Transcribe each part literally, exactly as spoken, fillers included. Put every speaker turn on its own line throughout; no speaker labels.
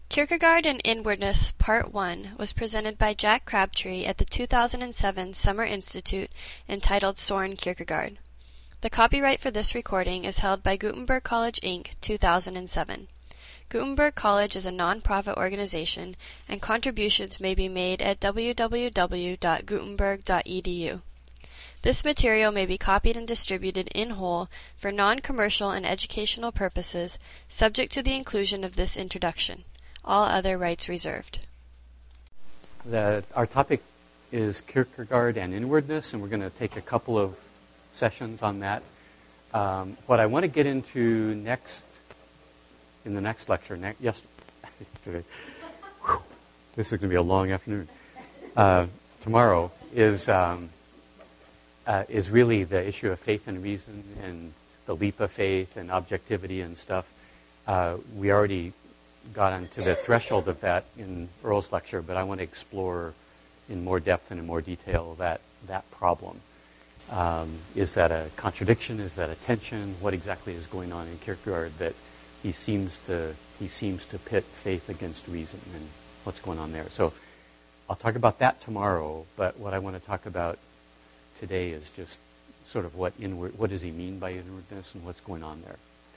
Kierkegaard and Inwardness, Part one, was presented by Jack Crabtree at the two thousand seven Summer Institute entitled Soren Kierkegaard. The copyright for this recording is held by Gutenberg College, Incorporated, two thousand seven. Gutenberg College is a non-profit organization, and contributions may be made at w w w dot gutenberg dot e d u. This material may be copied and distributed in whole for non-commercial and educational purposes, subject to the inclusion of this introduction. All other rights reserved.
The, our topic is Kierkegaard and inwardness, and we're going to take a couple of sessions on that. Um, what I want to get into next, in the next lecture, ne- yesterday, whew, this is going to be a long afternoon, uh, tomorrow, is, um, uh, is really the issue of faith and reason and the leap of faith and objectivity and stuff. Uh, we already got onto the threshold of that in Earl's lecture, but I want to explore in more depth and in more detail that, that problem. Um, is that a contradiction? Is that a tension? What exactly is going on in Kierkegaard that he seems to he seems to pit faith against reason, and what's going on there? So I'll talk about that tomorrow, but what I want to talk about today is just sort of what inward, what does he mean by inwardness and what's going on there.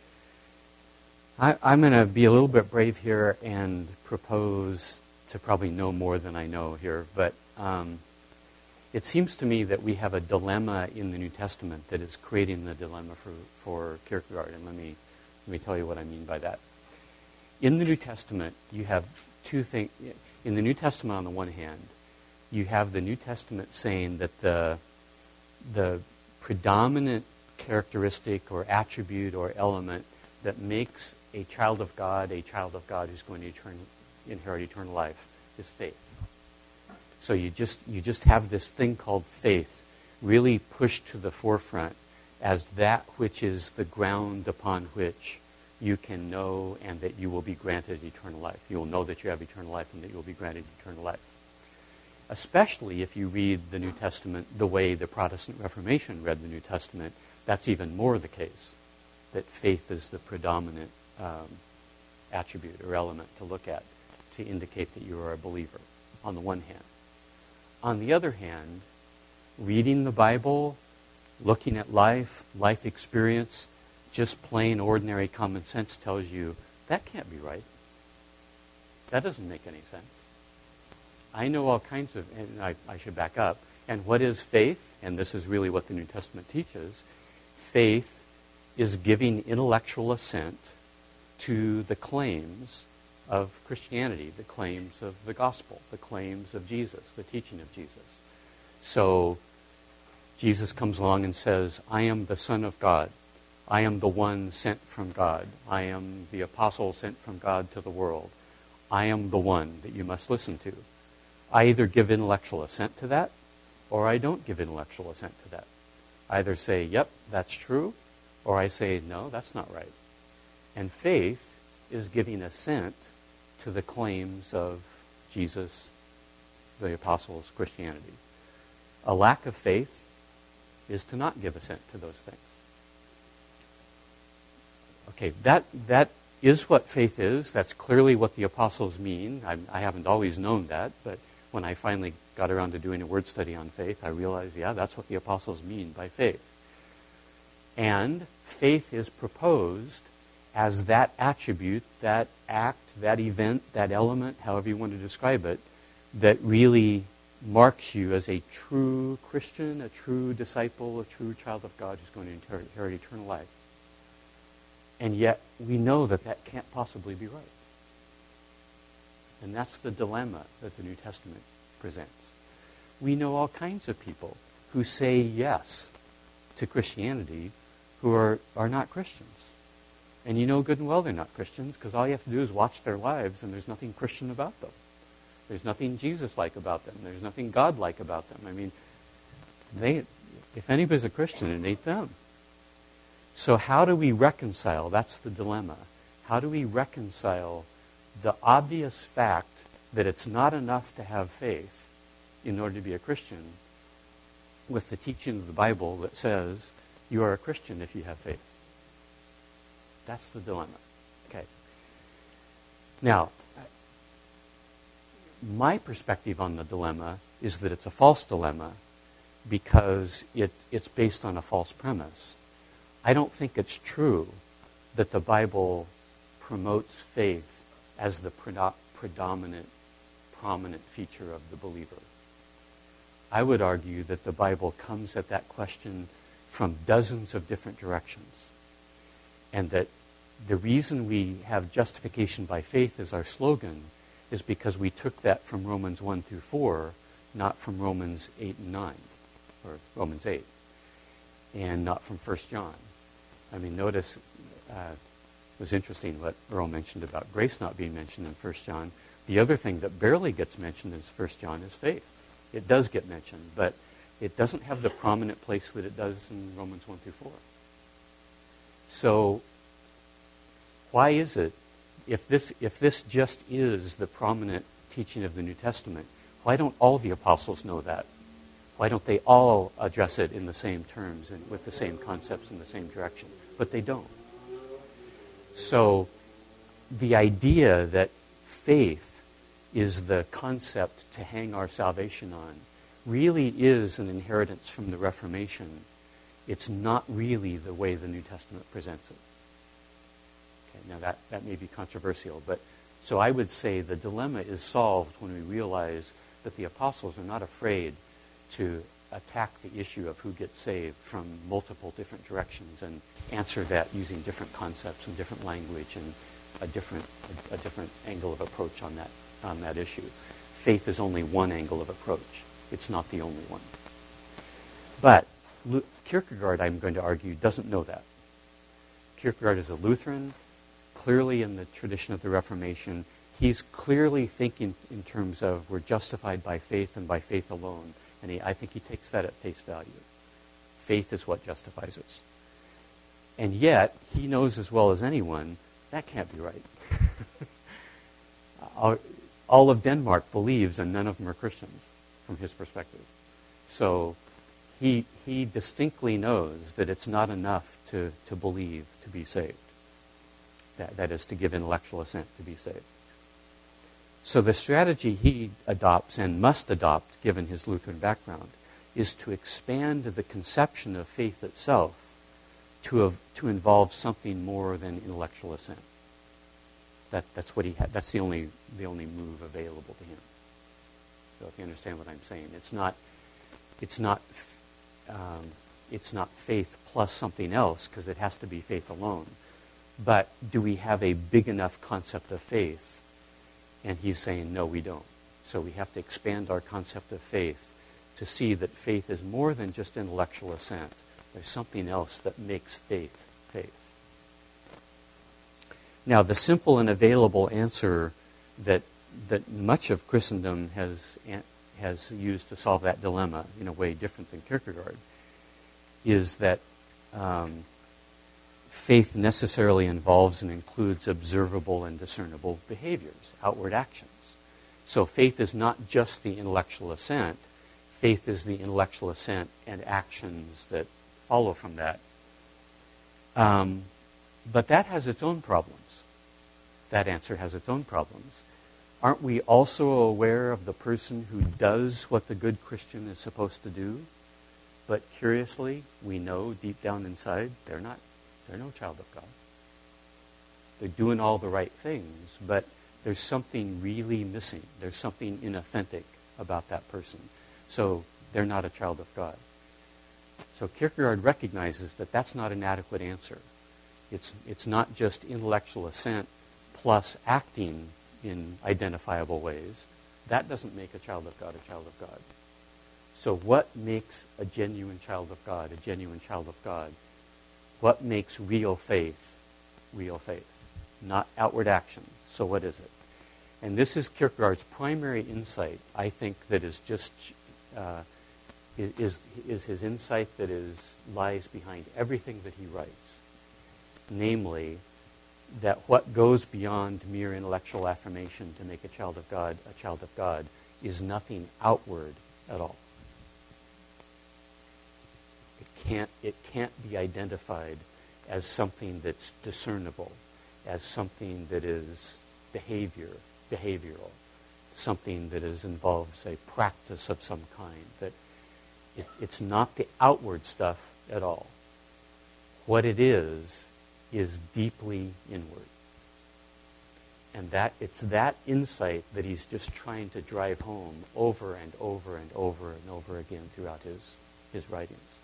I, I'm going to be a little bit brave here and propose to probably know more than I know here, but um, it seems to me that we have a dilemma in the New Testament that is creating the dilemma for, for Kierkegaard, and let me, let me tell you what I mean by that. In the New Testament, you have two things. In the New Testament, on the one hand, you have the New Testament saying that the, the predominant characteristic or attribute or element that makes a child of God, a child of God who's going to etern- inherit eternal life, is faith. So you just you just have this thing called faith really pushed to the forefront as that which is the ground upon which you can know and that you will be granted eternal life. You will know that you have eternal life and that you will be granted eternal life. Especially if you read the New Testament the way the Protestant Reformation read the New Testament, that's even more the case, that faith is the predominant um, attribute or element to look at to indicate that you are a believer, on the one hand. On the other hand, reading the Bible, looking at life, life experience, just plain ordinary common sense tells you that can't be right. That doesn't make any sense. I know all kinds of, and I, I should back up, and what is faith? And this is really what the New Testament teaches. Faith is giving intellectual assent to the claims of Christianity, the claims of the gospel, the claims of Jesus, the teaching of Jesus. So Jesus comes along and says, I am the Son of God. I am the one sent from God. I am the apostle sent from God to the world. I am the one that you must listen to. I either give intellectual assent to that, or I don't give intellectual assent to that. I either say, yep, that's true, or I say, no, that's not right. And faith is giving assent to the claims of Jesus, the apostles, Christianity. A lack of faith is to not give assent to those things. Okay, that that is what faith is. That's clearly what the apostles mean. I, I haven't always known that, but when I finally got around to doing a word study on faith, I realized, yeah, that's what the apostles mean by faith. And faith is proposed as that attribute, that act, that event, that element, however you want to describe it, that really marks you as a true Christian, a true disciple, a true child of God who's going to inherit, inherit eternal life. And yet we know that that can't possibly be right. And that's the dilemma that the New Testament presents. We know all kinds of people who say yes to Christianity who are, are not Christians. And you know good and well they're not Christians because all you have to do is watch their lives and there's nothing Christian about them. There's nothing Jesus-like about them. There's nothing God-like about them. I mean, they, if anybody's a Christian, it ain't them. So how do we reconcile? That's the dilemma. How do we reconcile the obvious fact that it's not enough to have faith in order to be a Christian with the teaching of the Bible that says you are a Christian if you have faith? That's the dilemma. Okay. Now, my perspective on the dilemma is that it's a false dilemma because it, it's based on a false premise. I don't think it's true that the Bible promotes faith as the predo- predominant, prominent feature of the believer. I would argue that the Bible comes at that question from dozens of different directions, and that the reason we have justification by faith as our slogan is because we took that from Romans one through four, not from Romans eight and nine, or Romans eight, and not from First John. I mean, notice uh, it was interesting what Earl mentioned about grace not being mentioned in First John. The other thing that barely gets mentioned in First John is faith. It does get mentioned, but it doesn't have the prominent place that it does in Romans one through four. So, why is it, if this if this just is the prominent teaching of the New Testament, why don't all the apostles know that? Why don't they all address it in the same terms and with the same concepts in the same direction? But they don't. So, the idea that faith is the concept to hang our salvation on really is an inheritance from the Reformation. It's not really the way the New Testament presents it. Okay, now that, that may be controversial, but so I would say the dilemma is solved when we realize that the apostles are not afraid to attack the issue of who gets saved from multiple different directions and answer that using different concepts and different language and a different a, a different angle of approach on that on that issue. Faith is only one angle of approach. It's not the only one. But Kierkegaard, I'm going to argue, doesn't know that. Kierkegaard is a Lutheran, clearly in the tradition of the Reformation. He's clearly thinking in terms of we're justified by faith and by faith alone. And he, I think he takes that at face value. Faith is what justifies us. And yet, he knows as well as anyone, that can't be right. all, all of Denmark believes, and none of them are Christians, from his perspective. So he he distinctly knows that it's not enough to, to believe to be saved. That, that is, to give intellectual assent to be saved. So the strategy he adopts and must adopt, given his Lutheran background, is to expand the conception of faith itself to have, to involve something more than intellectual assent. That that's what he had. That's the only the only move available to him. So if you understand what I'm saying, it's not it's not um, it's not faith plus something else, because it has to be faith alone. But do we have a big enough concept of faith? And he's saying, no, we don't. So we have to expand our concept of faith to see that faith is more than just intellectual assent. There's something else that makes faith faith. Now, the simple and available answer that that much of Christendom has has used to solve that dilemma in a way different than Kierkegaard is that um, faith necessarily involves and includes observable and discernible behaviors, outward actions. So faith is not just the intellectual assent. Faith is the intellectual assent and actions that follow from that. Um, but that has its own problems. That answer has its own problems. Aren't we also aware of the person who does what the good Christian is supposed to do? But curiously, we know deep down inside they're not They're no child of God. They're doing all the right things, but there's something really missing. There's something inauthentic about that person. So they're not a child of God. So Kierkegaard recognizes that that's not an adequate answer. It's, it's not just intellectual assent plus acting in identifiable ways. That doesn't make a child of God a child of God. So what makes a genuine child of God a genuine child of God? What makes real faith real faith? Not outward action. So what is it? And this is Kierkegaard's primary insight, I think, that is just uh, is is his insight that is lies behind everything that he writes. Namely, that what goes beyond mere intellectual affirmation to make a child of God a child of God is nothing outward at all. It can't it can't be identified as something that's discernible, as something that is behavior, behavioral. something that is, involves a practice of some kind, that it, it's not the outward stuff at all. What it is, is deeply inward. And that it's that insight that he's just trying to drive home over and over and over and over again throughout his, his writings.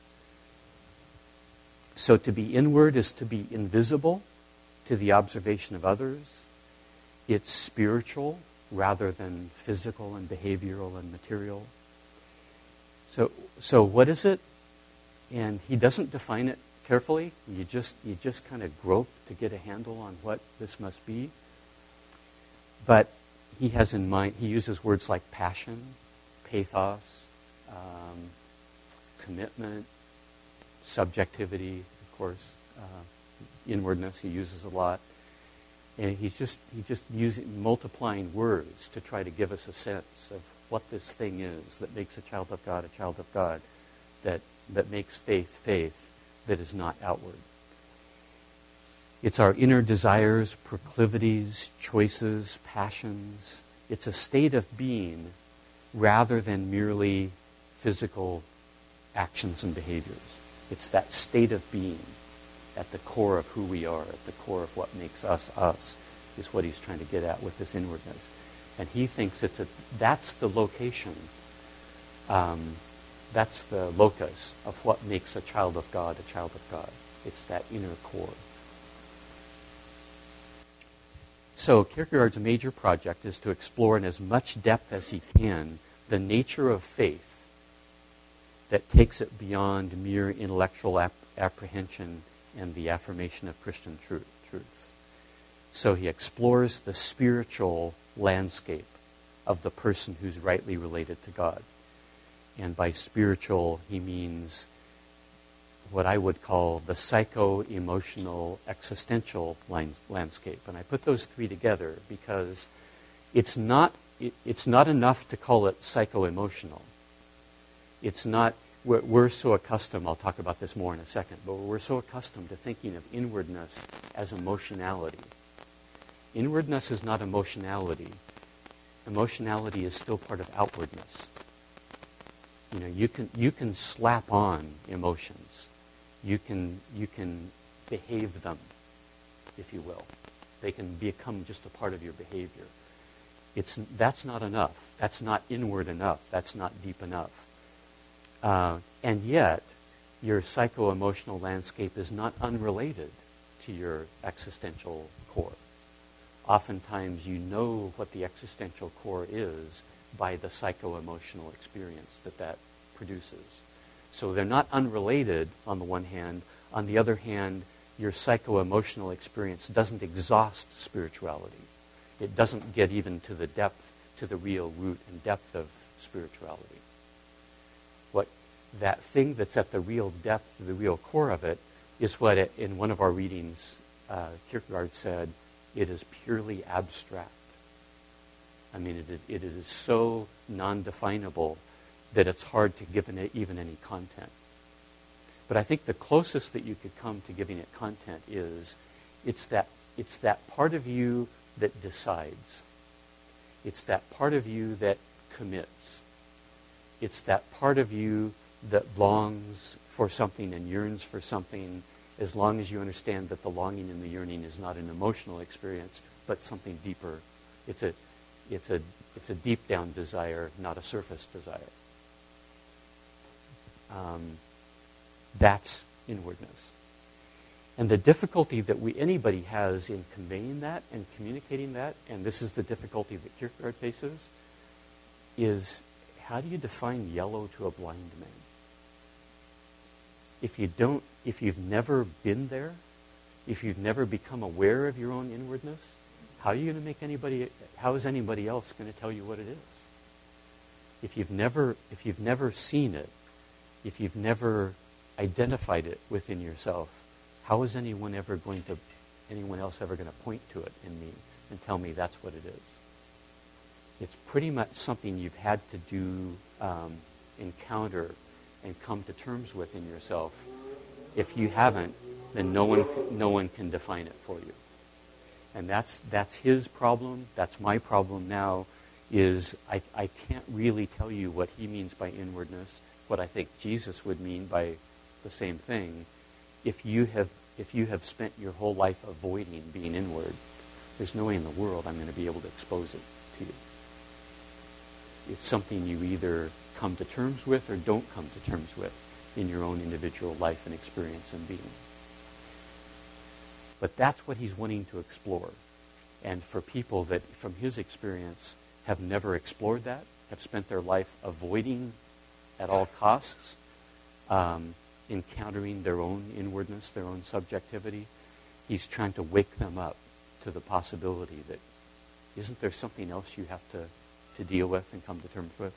So to be inward is to be invisible to the observation of others. It's spiritual rather than physical and behavioral and material. So, so what is it? And he doesn't define it carefully. You just, you just kind of grope to get a handle on what this must be. But he has in mind, he uses words like passion, pathos, um, commitment, subjectivity, of course, uh, inwardness he uses a lot. And he's just, he's just using, multiplying words to try to give us a sense of what this thing is that makes a child of God a child of God, that, that makes faith faith that is not outward. It's our inner desires, proclivities, choices, passions. It's a state of being rather than merely physical actions and behaviors. It's that state of being at the core of who we are, at the core of what makes us us, is what he's trying to get at with this inwardness. And he thinks it's a, that's the location, um, that's the locus of what makes a child of God a child of God. It's that inner core. So Kierkegaard's major project is to explore in as much depth as he can the nature of faith that takes it beyond mere intellectual ap- apprehension and the affirmation of Christian truth, truths. So he explores the spiritual landscape of the person who's rightly related to God. And by spiritual, he means what I would call the psycho-emotional existential landscape. And I put those three together because it's not, it, it's not enough to call it psycho-emotional. It's not, we're, we're so accustomed, I'll talk about this more in a second, but we're so accustomed to thinking of inwardness as emotionality. Inwardness is not emotionality. Emotionality is still part of outwardness. You know, you can you can slap on emotions. You can you can behave them, if you will. They can become just a part of your behavior. It's that's not enough. That's not inward enough. That's not deep enough. Uh, and yet, your psycho-emotional landscape is not unrelated to your existential core. Oftentimes, you know what the existential core is by the psycho-emotional experience that that produces. So they're not unrelated on the one hand. On the other hand, your psycho-emotional experience doesn't exhaust spirituality. It doesn't get even to the depth, to the real root and depth of spirituality. What that thing that's at the real depth, the real core of it, is what it, in one of our readings, uh, Kierkegaard said, it is purely abstract. I mean, it, it is so non-definable that it's hard to give it even any content. But I think the closest that you could come to giving it content is it's that, it's that part of you that decides. It's that part of you that commits. It's that part of you that longs for something and yearns for something, as long as you understand that the longing and the yearning is not an emotional experience, but something deeper. It's a, it's a, it's a deep down desire, not a surface desire. Um, that's inwardness. And the difficulty that we anybody has in conveying that and communicating that, and this is the difficulty that Kierkegaard faces, is how do you define yellow to a blind man? If you don't, if you've never been there, if you've never become aware of your own inwardness, how are you going to make anybody, how is anybody else going to tell you what it is? If you've never, if you've never seen it, if you've never identified it within yourself, how is anyone ever going to, anyone else ever going to point to it in me and tell me that's what it is? It's pretty much something you've had to do, um, encounter, and come to terms with in yourself. If you haven't, then no one, no one can define it for you. And that's that's his problem. That's my problem now. is I, I can't really tell you what he means by inwardness, what I think Jesus would mean by the same thing. If you have if you have spent your whole life avoiding being inward, there's no way in the world I'm going to be able to expose it to you. It's something you either come to terms with or don't come to terms with in your own individual life and experience and being. But that's what he's wanting to explore. And for people that, from his experience, have never explored that, have spent their life avoiding at all costs, um, encountering their own inwardness, their own subjectivity, he's trying to wake them up to the possibility that isn't there something else you have to, to deal with and come to terms with?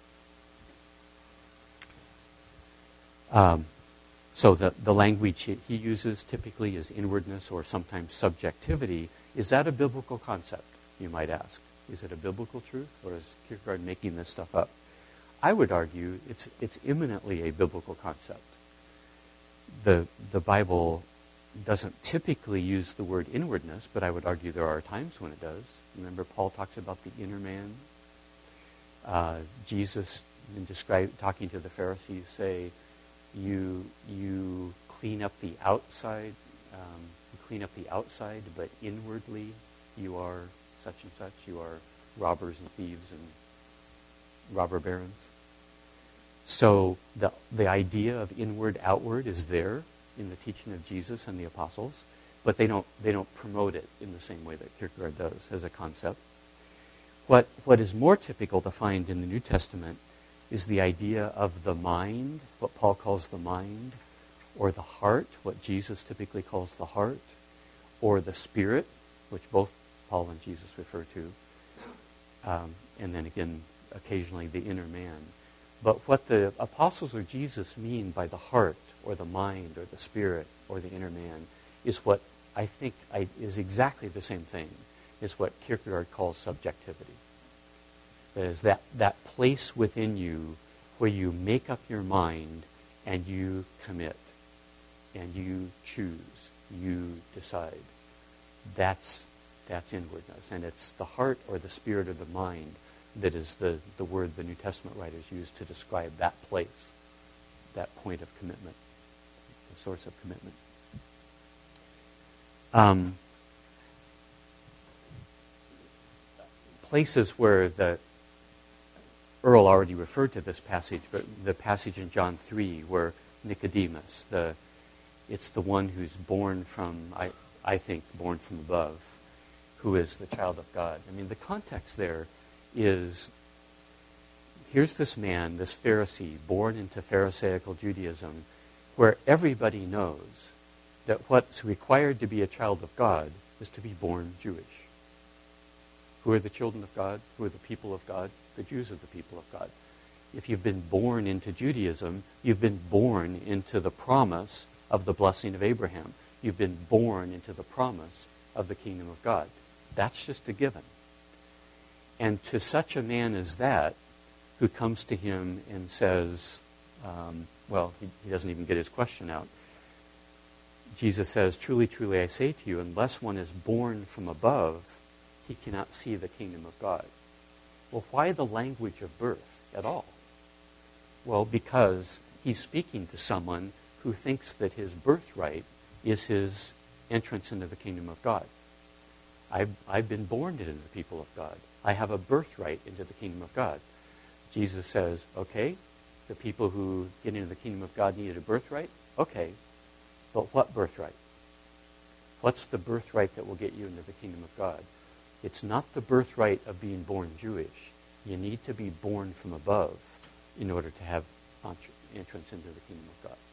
Um, so the, the language he, he uses typically is inwardness or sometimes subjectivity. Is that a biblical concept, you might ask? Is it a biblical truth, or is Kierkegaard making this stuff up? I would argue it's it's imminently a biblical concept. The the Bible doesn't typically use the word inwardness, but I would argue there are times when it does. Remember, Paul talks about the inner man. Uh, Jesus, in describe, talking to the Pharisees, say, you you clean up the outside, um, you clean up the outside, but inwardly you are such and such. You are robbers and thieves and robber barons. So the the idea of inward outward is there in the teaching of Jesus and the apostles, but they don't they don't promote it in the same way that Kierkegaard does as a concept. What what is more typical to find in the New Testament is the idea of the mind, what Paul calls the mind, or the heart, what Jesus typically calls the heart, or the spirit, which both Paul and Jesus refer to, um, and then again, occasionally the inner man. But what the apostles or Jesus mean by the heart, or the mind, or the spirit, or the inner man, is what I think I, is exactly the same thing, is what Kierkegaard calls subjectivity. That is that, that place within you where you make up your mind and you commit, and you choose, you decide. That's That's inwardness. And it's the heart or the spirit or the mind that is the, the word the New Testament writers use to describe that place, that point of commitment, the source of commitment. Um, places where the Earl already referred to this passage, but the passage in John three where Nicodemus, the it's the one who's born from, I, I think, born from above, who is the child of God. I mean, the context there is, here's this man, this Pharisee, born into Pharisaical Judaism, where everybody knows that what's required to be a child of God is to be born Jewish. Who are the children of God? Who are the people of God? The Jews are the people of God. If you've been born into Judaism, you've been born into the promise of the blessing of Abraham. You've been born into the promise of the kingdom of God. That's just a given. And to such a man as that, who comes to him and says, um, well, he, he doesn't even get his question out. Jesus says, truly, truly, I say to you, unless one is born from above, he cannot see the kingdom of God. Well, why the language of birth at all? Well, because he's speaking to someone who thinks that his birthright is his entrance into the kingdom of God. I've, I've been born into the people of God. I have a birthright into the kingdom of God. Jesus says, okay, the people who get into the kingdom of God needed a birthright? Okay, but what birthright? What's the birthright that will get you into the kingdom of God? It's not the birthright of being born Jewish. You need to be born from above in order to have entrance into the kingdom of God.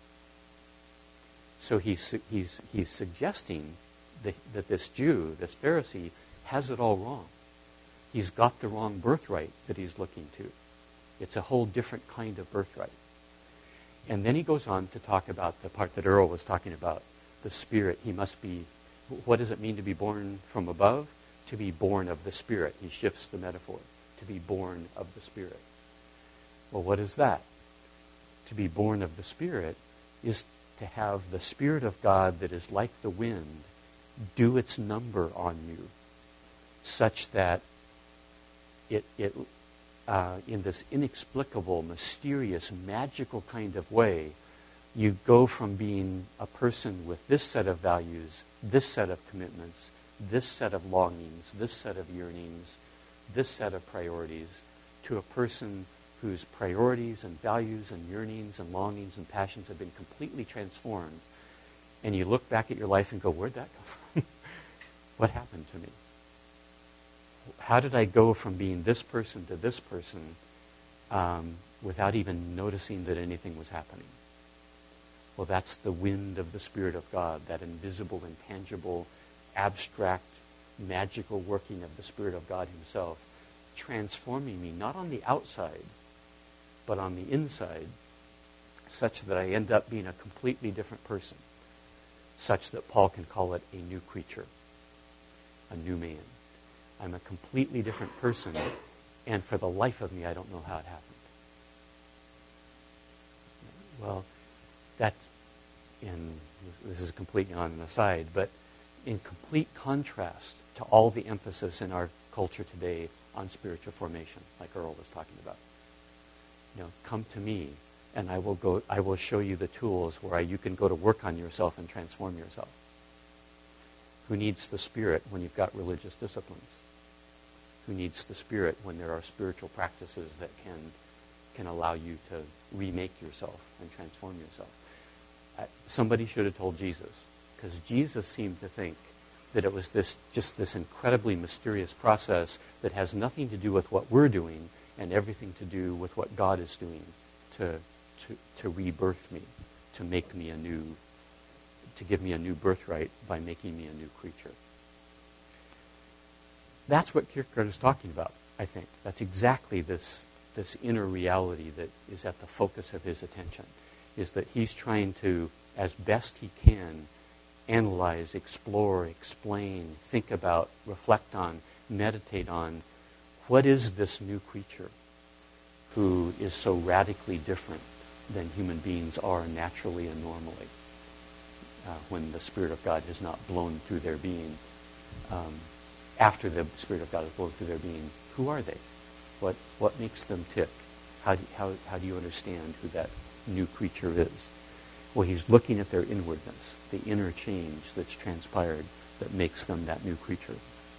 So he's, he's, he's suggesting that, that this Jew, this Pharisee, has it all wrong. He's got the wrong birthright that he's looking to. It's a whole different kind of birthright. And then he goes on to talk about the part that Earl was talking about, the Spirit. He must be, what does it mean to be born from above? To be born of the Spirit. He shifts the metaphor. To be born of the Spirit. Well, what is that? To be born of the Spirit is to have the Spirit of God that is like the wind do its number on you, such that it, it uh, in this inexplicable, mysterious, magical kind of way, you go from being a person with this set of values, this set of commitments, this set of longings, this set of yearnings, this set of priorities, to a person whose priorities and values and yearnings and longings and passions have been completely transformed. And you look back at your life and go, where'd that come from? What happened to me? How did I go from being this person to this person um, without even noticing that anything was happening? Well, that's the wind of the Spirit of God, that invisible, intangible, abstract, magical working of the Spirit of God himself, transforming me, not on the outside, but on the inside, such that I end up being a completely different person, such that Paul can call it a new creature, a new man. I'm a completely different person, and for the life of me, I don't know how it happened. Well, that's, in, this is completely on an aside, but in complete contrast to all the emphasis in our culture today on spiritual formation, like Earl was talking about. You know, come to me, and I will go. I will show you the tools where you can go to work on yourself and transform yourself. Who needs the Spirit when you've got religious disciplines? Who needs the Spirit when there are spiritual practices that can can allow you to remake yourself and transform yourself? Uh, somebody should have told Jesus, because Jesus seemed to think that it was this just this incredibly mysterious process that has nothing to do with what we're doing and everything to do with what God is doing to to, to rebirth me, to make me a new, to give me a new birthright by making me a new creature. That's what Kierkegaard is talking about, I think. That's exactly this, this inner reality that is at the focus of his attention, is that he's trying to, as best he can, analyze, explore, explain, think about, reflect on, meditate on, what is this new creature who is so radically different than human beings are naturally and normally, uh, when the Spirit of God has not blown through their being. Um, after the Spirit of God has blown through their being, who are they? What what makes them tick? How do, how, how do you understand who that new creature is? Well, he's looking at their inwardness, the inner change that's transpired that makes them that new creature.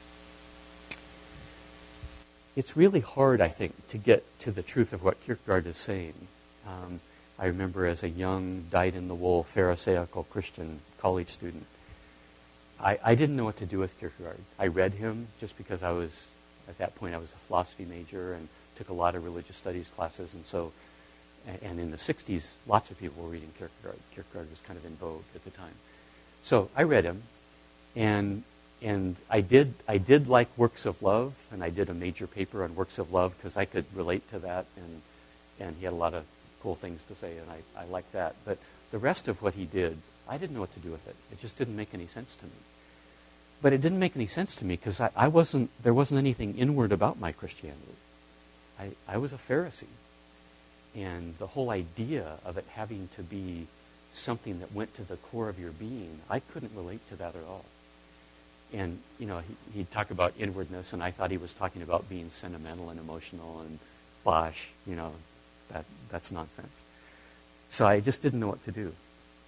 It's really hard, I think, to get to the truth of what Kierkegaard is saying. Um, I remember as a young, dyed-in-the-wool, Pharisaical Christian college student, I, I didn't know what to do with Kierkegaard. I read him just because I was, at that point, I was a philosophy major and took a lot of religious studies classes, and so, and in the sixties, lots of people were reading Kierkegaard. Kierkegaard was kind of in vogue at the time. So I read him, and and I did I did like works of love, and I did a major paper on works of love because I could relate to that, and and he had a lot of cool things to say, and I, I liked that. But the rest of what he did, I didn't know what to do with it. It just didn't make any sense to me. But it didn't make any sense to me because I, I wasn't, there wasn't anything inward about my Christianity. I, I was a Pharisee. And the whole idea of it having to be something that went to the core of your being, I couldn't relate to that at all. And, you know, he, he'd talk about inwardness, and I thought he was talking about being sentimental and emotional and bosh, you know, that that's nonsense. So I just didn't know what to do.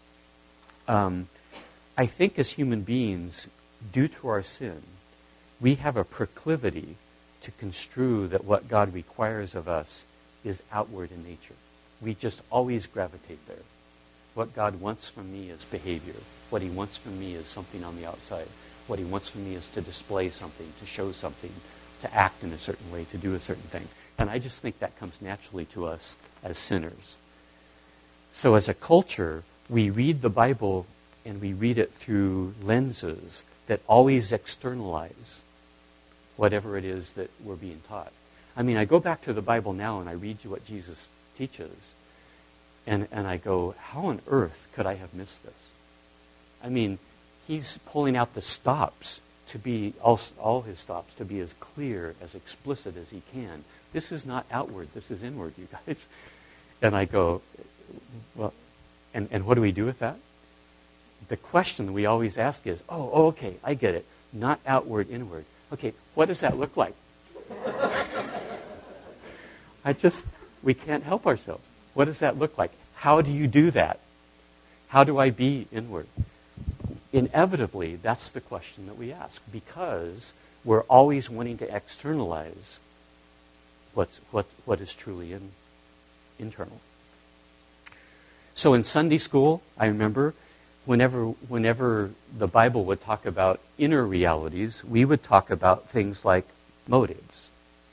Um, I think as human beings, due to our sin, we have a proclivity to construe that what God requires of us is outward in nature. We just always gravitate there. What God wants from me is behavior. What he wants from me is something on the outside. What he wants from me is to display something, to show something, to act in a certain way, to do a certain thing. And I just think that comes naturally to us as sinners. So as a culture, we read the Bible and we read it through lenses that always externalize whatever it is that we're being taught. I mean, I go back to the Bible now and I read you what Jesus teaches, and, and I go, how on earth could I have missed this? I mean, he's pulling out the stops to be, all, all his stops, to be as clear, as explicit as he can. This is not outward, this is inward, you guys. And I go, well, and, and what do we do with that? The question we always ask is, oh, oh, okay, I get it. Not outward, inward. Okay, what does that look like? I just, we can't help ourselves. What does that look like? How do you do that? How do I be inward? Inevitably, that's the question that we ask, because we're always wanting to externalize what's, what, what is truly in, internal. So in Sunday school, I remember whenever, whenever the Bible would talk about inner realities, we would talk about things like motives.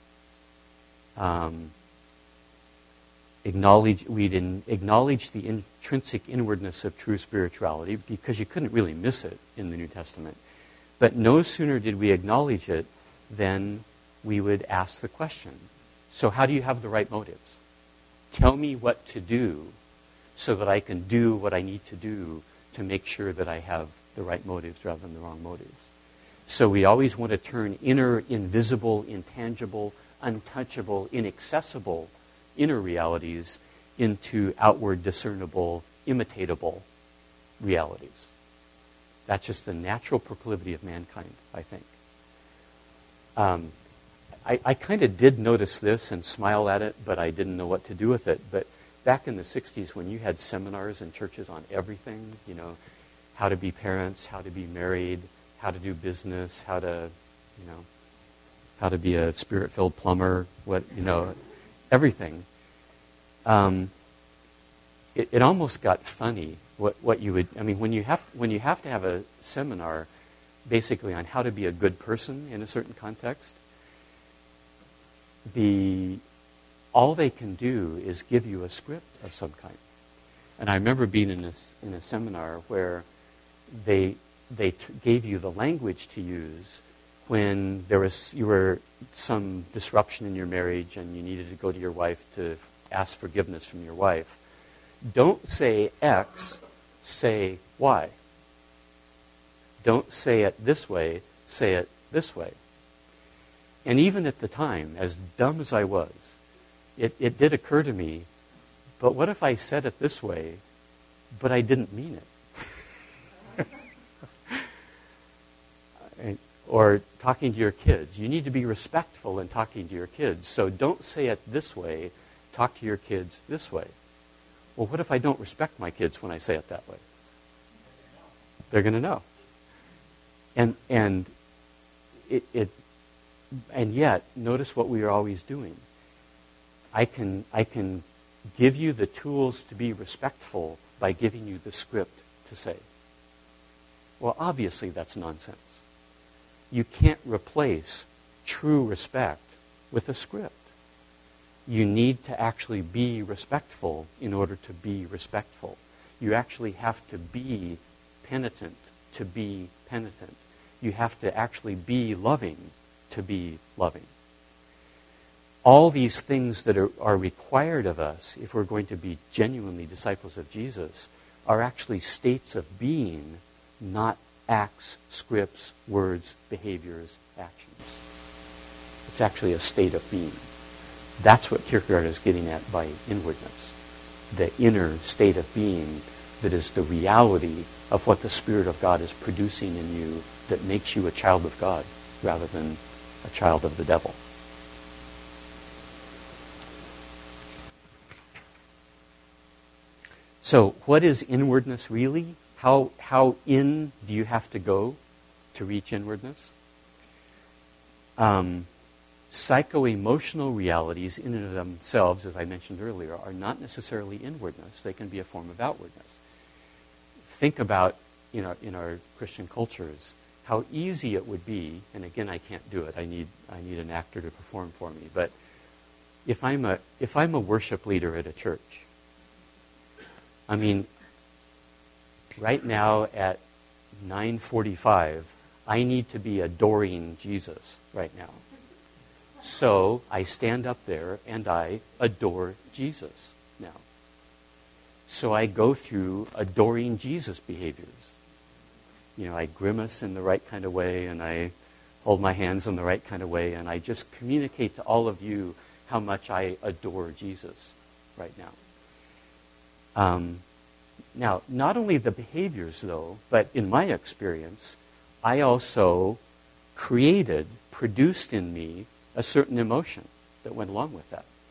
Um, acknowledge, we'd in, acknowledge the intrinsic inwardness of true spirituality, because you couldn't really miss it in the New Testament. But no sooner did we acknowledge it than we would ask the question, so how do you have the right motives? Tell me what to do so that I can do what I need to do to make sure that I have the right motives rather than the wrong motives. So we always want to turn inner, invisible, intangible, untouchable, inaccessible inner realities into outward, discernible, imitatable realities. That's just the natural proclivity of mankind, I think. Um, I, I kind of did notice this and smile at it, but I didn't know what to do with it. But back in the sixties, when you had seminars in churches on everything, you know, how to be parents, how to be married, how to do business, how to, you know, how to be a spirit-filled plumber, what, you know, everything. Um, it, it almost got funny what, what you would, I mean, when you have when you have to have a seminar basically on how to be a good person in a certain context, the all they can do is give you a script of some kind. And I remember being in a, in a seminar where they they t- gave you the language to use when there was you were some disruption in your marriage and you needed to go to your wife to ask forgiveness from your wife. Don't say X, say Y. Don't say it this way, say it this way. And even at the time, as dumb as I was, it, it did occur to me, but what if I said it this way, but I didn't mean it? Or talking to your kids. You need to be respectful in talking to your kids. So don't say it this way. Talk to your kids this way. Well, what if I don't respect my kids when I say it that way? They're going to know. And and it, it and yet notice what we are always doing. I can I can give you the tools to be respectful by giving you the script to say. Well, obviously that's nonsense. You can't replace true respect with a script. You need to actually be respectful in order to be respectful. You actually have to be penitent to be penitent. You have to actually be loving to be loving. All these things that are, are required of us if we're going to be genuinely disciples of Jesus are actually states of being, not acts, scripts, words, behaviors, actions. It's actually a state of being. That's what Kierkegaard is getting at by inwardness. The inner state of being that is the reality of what the Spirit of God is producing in you that makes you a child of God rather than a child of the devil. So what is inwardness really? How how in do you have to go to reach inwardness? Um, psycho-emotional realities in and of themselves, as I mentioned earlier, are not necessarily inwardness. They can be a form of outwardness. Think about, you know, in our Christian cultures, how easy it would be, and again, I can't do it. I need I need an actor to perform for me. But if I'm a if I'm a worship leader at a church, I mean, right now at nine forty-five, I need to be adoring Jesus right now. So I stand up there and I adore Jesus now. So I go through adoring Jesus behaviors. You know, I grimace in the right kind of way and I hold my hands in the right kind of way and I just communicate to all of you how much I adore Jesus right now. Um, now, not only the behaviors, though, but in my experience, I also created, produced in me a certain emotion that went along with that.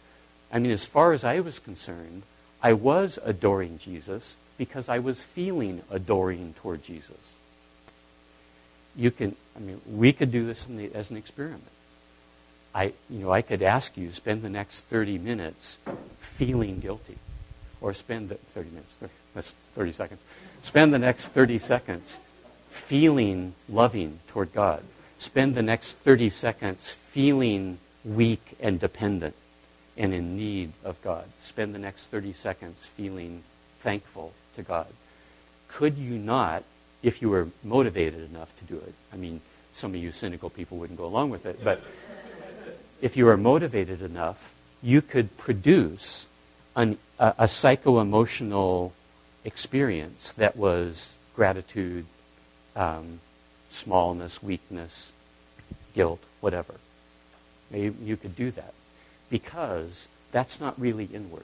I mean, as far as I was concerned, I was adoring Jesus because I was feeling adoring toward Jesus. You can, I mean, we could do this in the, as an experiment. I, you know, I could ask you, spend the next thirty minutes feeling guilty. Or spend the, thirty minutes, that's thirty seconds. Spend the next thirty seconds feeling loving toward God. Spend the next thirty seconds feeling weak and dependent and in need of God. Spend the next thirty seconds feeling thankful to God. Could you not, if you were motivated enough to do it, I mean, some of you cynical people wouldn't go along with it, but if you are motivated enough, you could produce an, a, a psycho-emotional experience that was gratitude, um, smallness, weakness, guilt, whatever. Maybe you could do that because that's not really inward.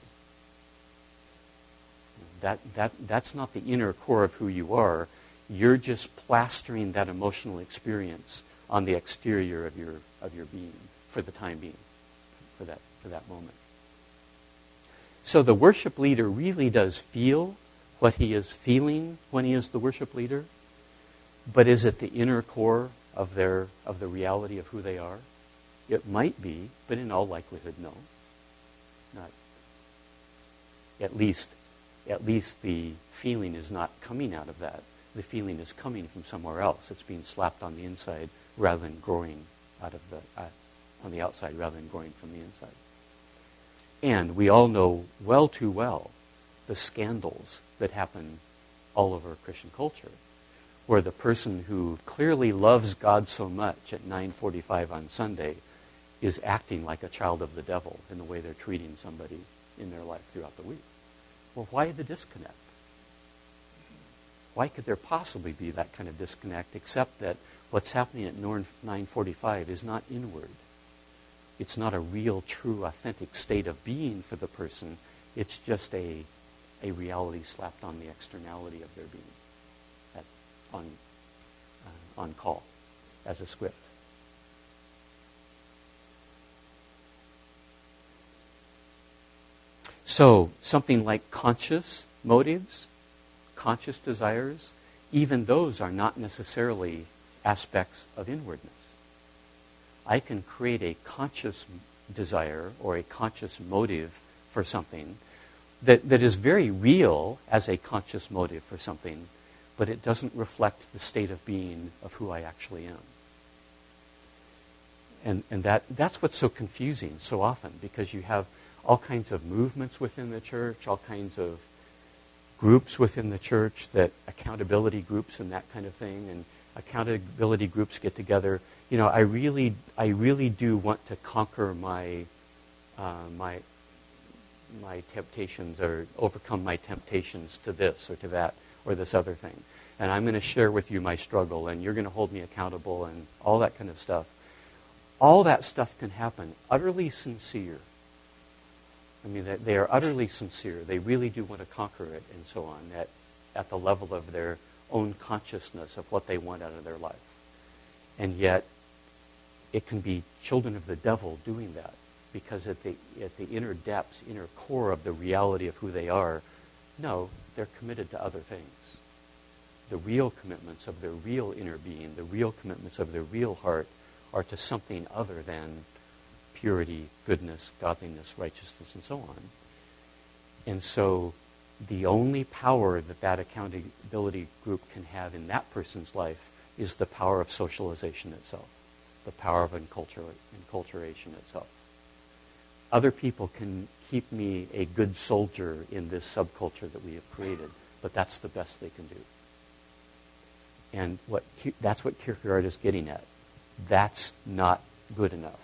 That, that, that's not the inner core of who you are. You're just plastering that emotional experience on the exterior of your, of your being for the time being, for that, for that moment. So the worship leader really does feel what he is feeling when he is the worship leader, but is it the inner core of their of the reality of who they are? It might be, but in all likelihood, no. Not. At least, at least the feeling is not coming out of that. The feeling is coming from somewhere else. It's being slapped on the inside rather than growing out of the uh, on the outside rather than growing from the inside. And we all know well too well the scandals that happen all over Christian culture, where the person who clearly loves God so much at nine forty-five on Sunday is acting like a child of the devil in the way they're treating somebody in their life throughout the week. Well, why the disconnect? Why could there possibly be that kind of disconnect, except that what's happening at nine forty-five is not inward. It's not a real, true, authentic state of being for the person. It's just a, a reality slapped on the externality of their being, at, on, uh, on call, as a script. So, something like conscious motives, conscious desires, even those are not necessarily aspects of inwardness. I can create a conscious desire or a conscious motive for something that, that is very real as a conscious motive for something, but it doesn't reflect the state of being of who I actually am. And, and that, that's what's so confusing so often, because you have all kinds of movements within the church, all kinds of groups within the church, that accountability groups and that kind of thing, and accountability groups get together. You know, I really, I really do want to conquer my, uh, my, my temptations, or overcome my temptations to this or to that or this other thing. And I'm going to share with you my struggle, and you're going to hold me accountable, and all that kind of stuff. All that stuff can happen utterly sincere. I mean, they, they are utterly sincere. They really do want to conquer it, and so on, at, at the level of their own consciousness of what they want out of their life. And yet, it can be children of the devil doing that, because at the at the inner depths, inner core of the reality of who they are, no, they're committed to other things. The real commitments of their real inner being, the real commitments of their real heart, are to something other than purity, goodness, godliness, righteousness, and so on. And so the only power that that accountability group can have in that person's life is the power of socialization itself, the power of encultura- enculturation itself. Other people can keep me a good soldier in this subculture that we have created, but that's the best they can do. And what that's what Kierkegaard is getting at. That's not good enough.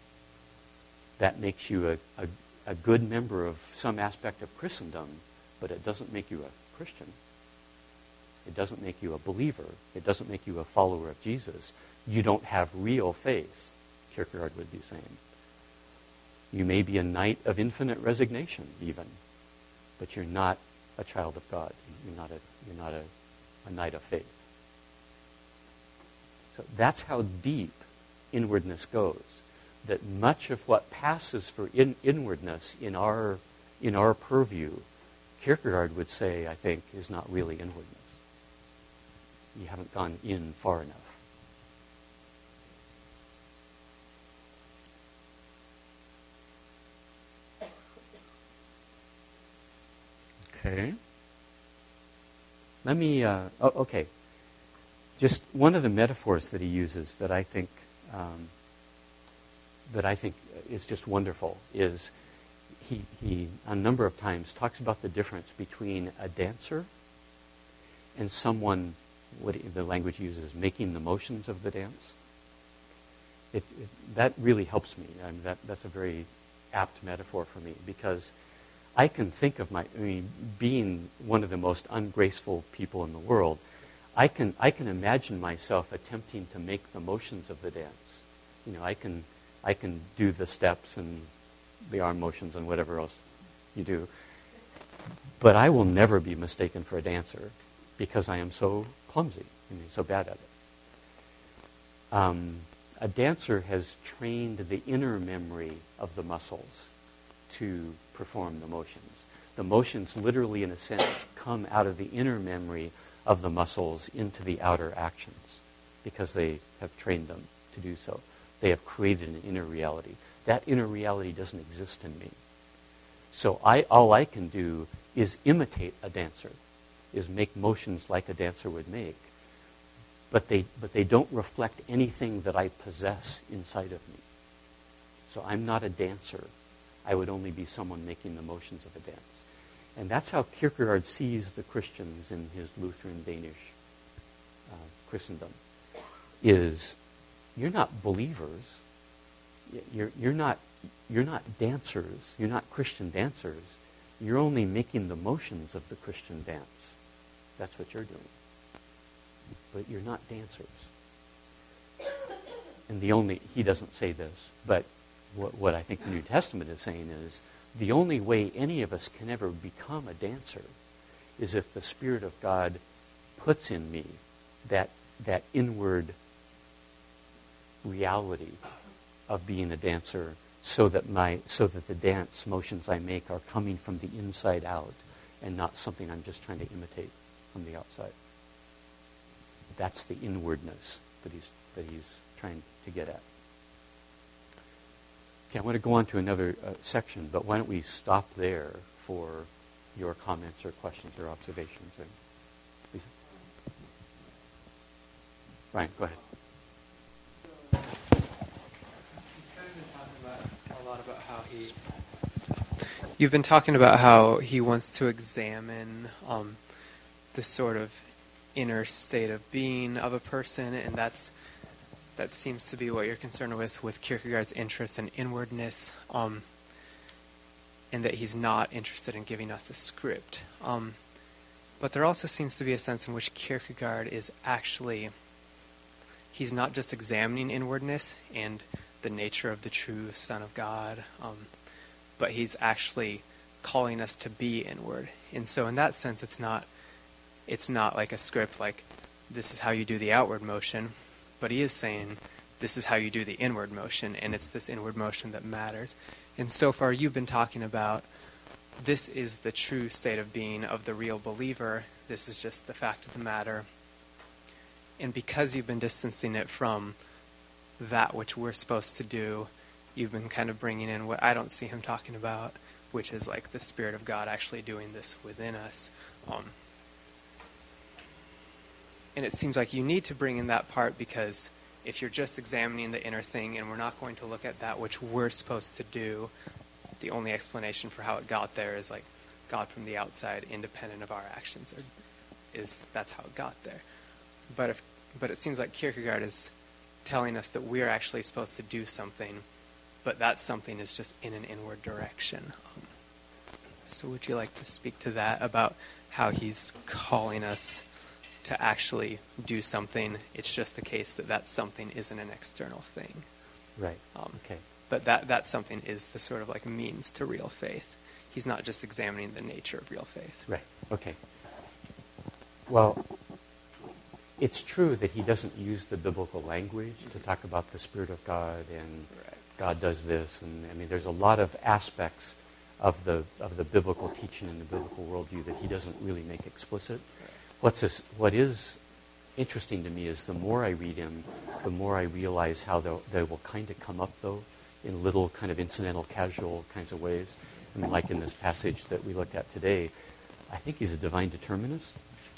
That makes you a, a, a good member of some aspect of Christendom, but it doesn't make you a Christian. It doesn't make you a believer. It doesn't make you a follower of Jesus. You don't have real faith, Kierkegaard would be saying. You may be a knight of infinite resignation, even, but you're not a child of God. You're not a, you're not a, a knight of faith. So that's how deep inwardness goes. that much of what passes for in, inwardness in our in our purview, Kierkegaard would say, I think, is not really inwardness. You haven't gone in far enough. Okay. Let me, uh, oh, okay. Just one of the metaphors that he uses that I think um, that I think is just wonderful is he, he, a number of times, talks about the difference between a dancer and someone, what he, the language he uses, making the motions of the dance. It, it, that really helps me. I mean, that, that's a very apt metaphor for me, because I can think of my, I mean, being one of the most ungraceful people in the world, I can I can imagine myself attempting to make the motions of the dance. You know, I can I can do the steps and the arm motions and whatever else you do. But I will never be mistaken for a dancer because I am so clumsy, I mean, so bad at it. Um, a dancer has trained the inner memory of the muscles to perform the motions. The motions literally, in a sense, come out of the inner memory of the muscles into the outer actions because they have trained them to do so. They have created an inner reality. That inner reality doesn't exist in me. So I, all I can do is imitate a dancer, is make motions like a dancer would make, but they, but they don't reflect anything that I possess inside of me. So I'm not a dancer. I would only be someone making the motions of a dance. And that's how Kierkegaard sees the Christians in his Lutheran Danish uh, Christendom, is you're not believers, you're, you're, not, you're not dancers, you're not Christian dancers, you're only making the motions of the Christian dance. That's what you're doing. But you're not dancers. And the only, he doesn't say this, but what, what I think the New Testament is saying is, the only way any of us can ever become a dancer is if the Spirit of God puts in me that, that inward reality of being a dancer, so that my so that the dance motions I make are coming from the inside out and not something I'm just trying to imitate from the outside. That's the inwardness that he's that he's trying to get at. Okay, I want to go on to another uh, section, but why don't we stop there for your comments or questions or observations? And Lisa? Ryan, go ahead.
So, you've kind of been talking about, a lot about how he... You've been talking about how he wants to examine um, the sort of inner state of being of a person, and that's that seems to be what you're concerned with, with Kierkegaard's interest in inwardness, um, and that he's not interested in giving us a script. Um, but there also seems to be a sense in which Kierkegaard is actually, he's not just examining inwardness and the nature of the true Son of God, um, but he's actually calling us to be inward. And so in that sense, it's not, it's not like a script like, this is how you do the outward motion, but he is saying, this is how you do the inward motion, and it's this inward motion that matters. And so far, you've been talking about, this is the true state of being of the real believer. This is just the fact of the matter. And because you've been distancing it from that which we're supposed to do, you've been kind of bringing in what I don't see him talking about, which is like the Spirit of God actually doing this within us. Um, And it seems like you need to bring in that part, because if you're just examining the inner thing and we're not going to look at that which we're supposed to do, the only explanation for how it got there is like God from the outside, independent of our actions, or is that's how it got there. But if but it seems like Kierkegaard is telling us that we're actually supposed to do something, but that something is just in an inward direction. Um, so would you like to speak to that, about how he's calling us to actually do something? It's just the case that that something isn't an external thing.
Right.
Um,
okay.
But that, that something is the sort of like means to real faith. He's not just examining the nature of real faith.
Right. Okay. Well, it's true that he doesn't use the biblical language to talk about the Spirit of God and
Right.
God does this, and I mean, there's a lot of aspects of the of the biblical teaching and the biblical worldview that he doesn't really make explicit. What's this, what is interesting to me is the more I read him, the more I realize how they will kind of come up, though, in little kind of incidental, casual kinds of ways. I mean, like in this passage that we looked at today, I think he's a divine determinist.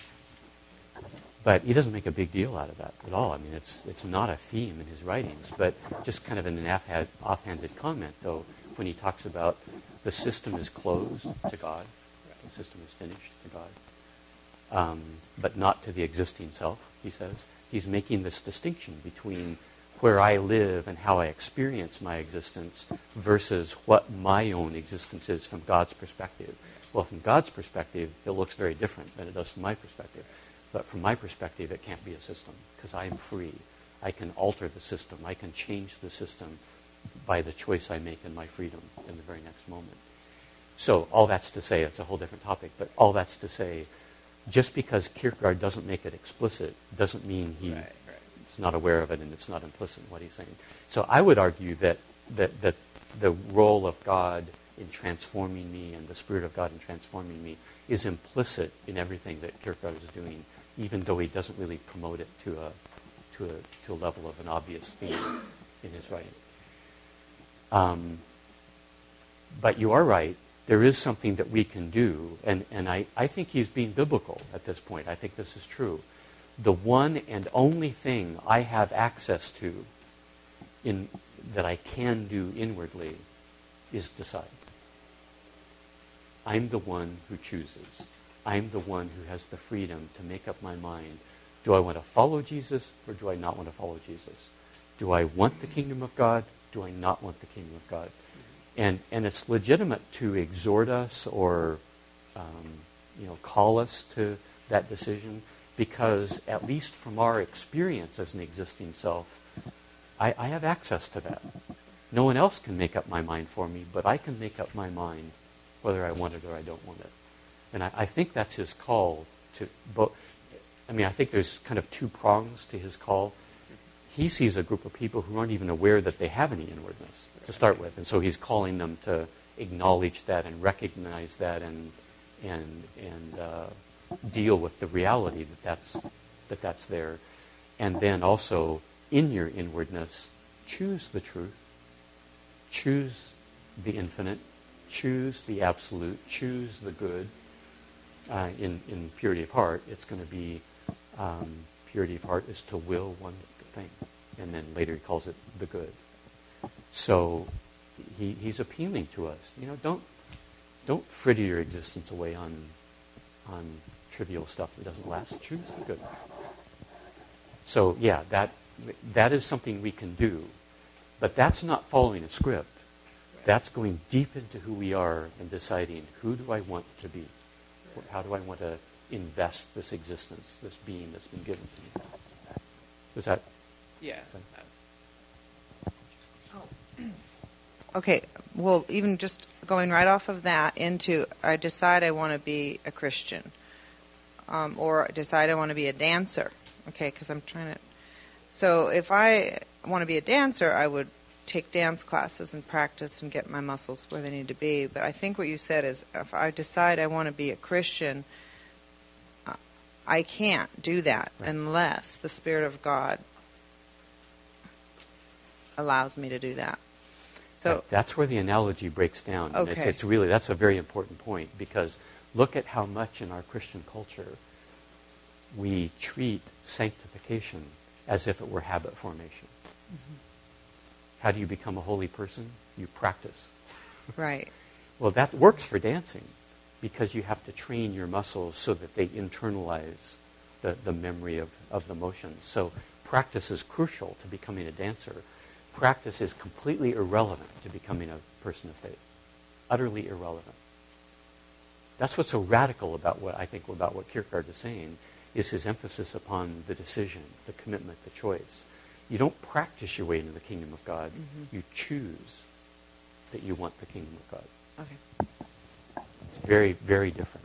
But he doesn't make a big deal out of that at all. I mean, it's it's not a theme in his writings, but just kind of in an offhand, offhanded comment, though, when he talks about the system is closed to God, the system is finished to God, um, but not to the existing self, he says. He's making this distinction between where I live and how I experience my existence versus what my own existence is from God's perspective. Well, from God's perspective, it looks very different than it does from my perspective. But from my perspective, it can't be a system because I am free. I can alter the system. I can change the system by the choice I make in my freedom in the very next moment. So all that's to say, it's a whole different topic, but all that's to say, just because Kierkegaard doesn't make it explicit doesn't mean he right, right. is not aware of it and it's not implicit in what he's saying. So I would argue that, that, that the role of God in transforming me and the Spirit of God in transforming me is implicit in everything that Kierkegaard is doing, even though he doesn't really promote it to a to a to a level of an obvious theme in his writing. Um, but you are right. There is something that we can do, and, and I, I think he's being biblical at this point. I think this is true. The one and only thing I have access to in that I can do inwardly is decide. I'm the one who chooses. I'm the one who has the freedom to make up my mind. Do I want to follow Jesus or do I not want to follow Jesus? Do I want the kingdom of God? Do I not want the kingdom of God? And and it's legitimate to exhort us or um, you know call us to that decision because at least from our experience as an existing self, I, I have access to that. No one else can make up my mind for me, but I can make up my mind whether I want it or I don't want it. And I, I think that's his call to both. I mean, I think there's kind of two prongs to his call. He sees a group of people who aren't even aware that they have any inwardness to start with. And so he's calling them to acknowledge that and recognize that and and and uh, deal with the reality that that's, that that's there. And then also, in your inwardness, choose the truth. Choose the infinite. Choose the absolute. Choose the good. Uh, in, in purity of heart, it's going to be um, purity of heart is to will one thing. And then later he calls it the good. So he, he's appealing to us. You know, don't don't fritter your existence away on on trivial stuff that doesn't last. Choose the good. So yeah, that that is something we can do. But that's not following a script. That's going deep into who we are and deciding who do I want to be. How do I want to invest this existence, this being that's been given to me? Is that?
Yeah.
Oh. Okay. Well, even just going right off of that into, I decide I want to be a Christian, um, or decide I want to be a dancer. Okay, because I'm trying to. So if I want to be a dancer, I would take dance classes and practice and get my muscles where they need to be. But I think what you said is if I decide I want to be a Christian, uh, I can't do that right. unless the Spirit of God allows me to do that. So
right. That's where the analogy breaks down.
Okay.
It's, it's really, that's a very important point because look at how much in our Christian culture we treat sanctification as if it were habit formation. Mm-hmm. How do you become a holy person? You practice.
Right.
Well, that works for dancing because you have to train your muscles so that they internalize the, the memory of, of the motions. So practice is crucial to becoming a dancer. Practice is completely irrelevant to becoming a person of faith. Utterly irrelevant. That's what's so radical about what I think about what Kierkegaard is saying is his emphasis upon the decision, the commitment, the choice. You don't practice your way into the kingdom of God. Mm-hmm. You choose that you want the kingdom of God.
Okay.
It's very, very different.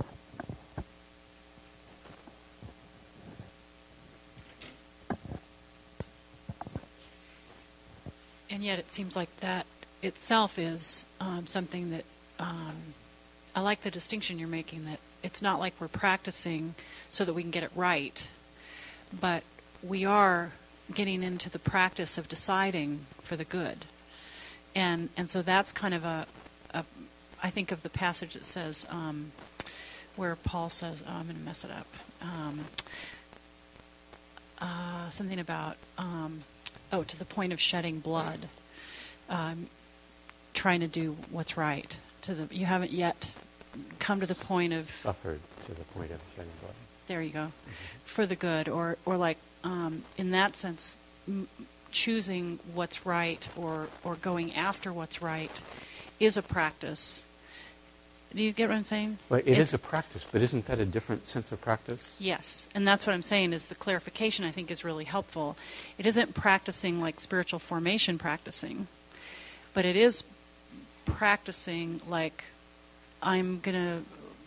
In yet it seems like that itself is um, something that um, I like the distinction you're making, that it's not like we're practicing so that we can get it right, but we are getting into the practice of deciding for the good. And and so that's kind of a, a I think of the passage that says, um, where Paul says, oh, I'm going to mess it up, um, uh, something about, um, oh, to the point of shedding blood, um, trying to do what's right. To the you haven't yet come to the point of
suffered to the point of shedding blood.
There you go,
Mm-hmm.
for the good, or or like um, in that sense, m- choosing what's right or or going after what's right is a practice. Do you get what I'm saying?
Well, it, it is a practice, but isn't that a different sense of practice?
Yes, and that's what I'm saying is the clarification I think is really helpful. It isn't practicing like spiritual formation practicing, but it is practicing like I'm going to,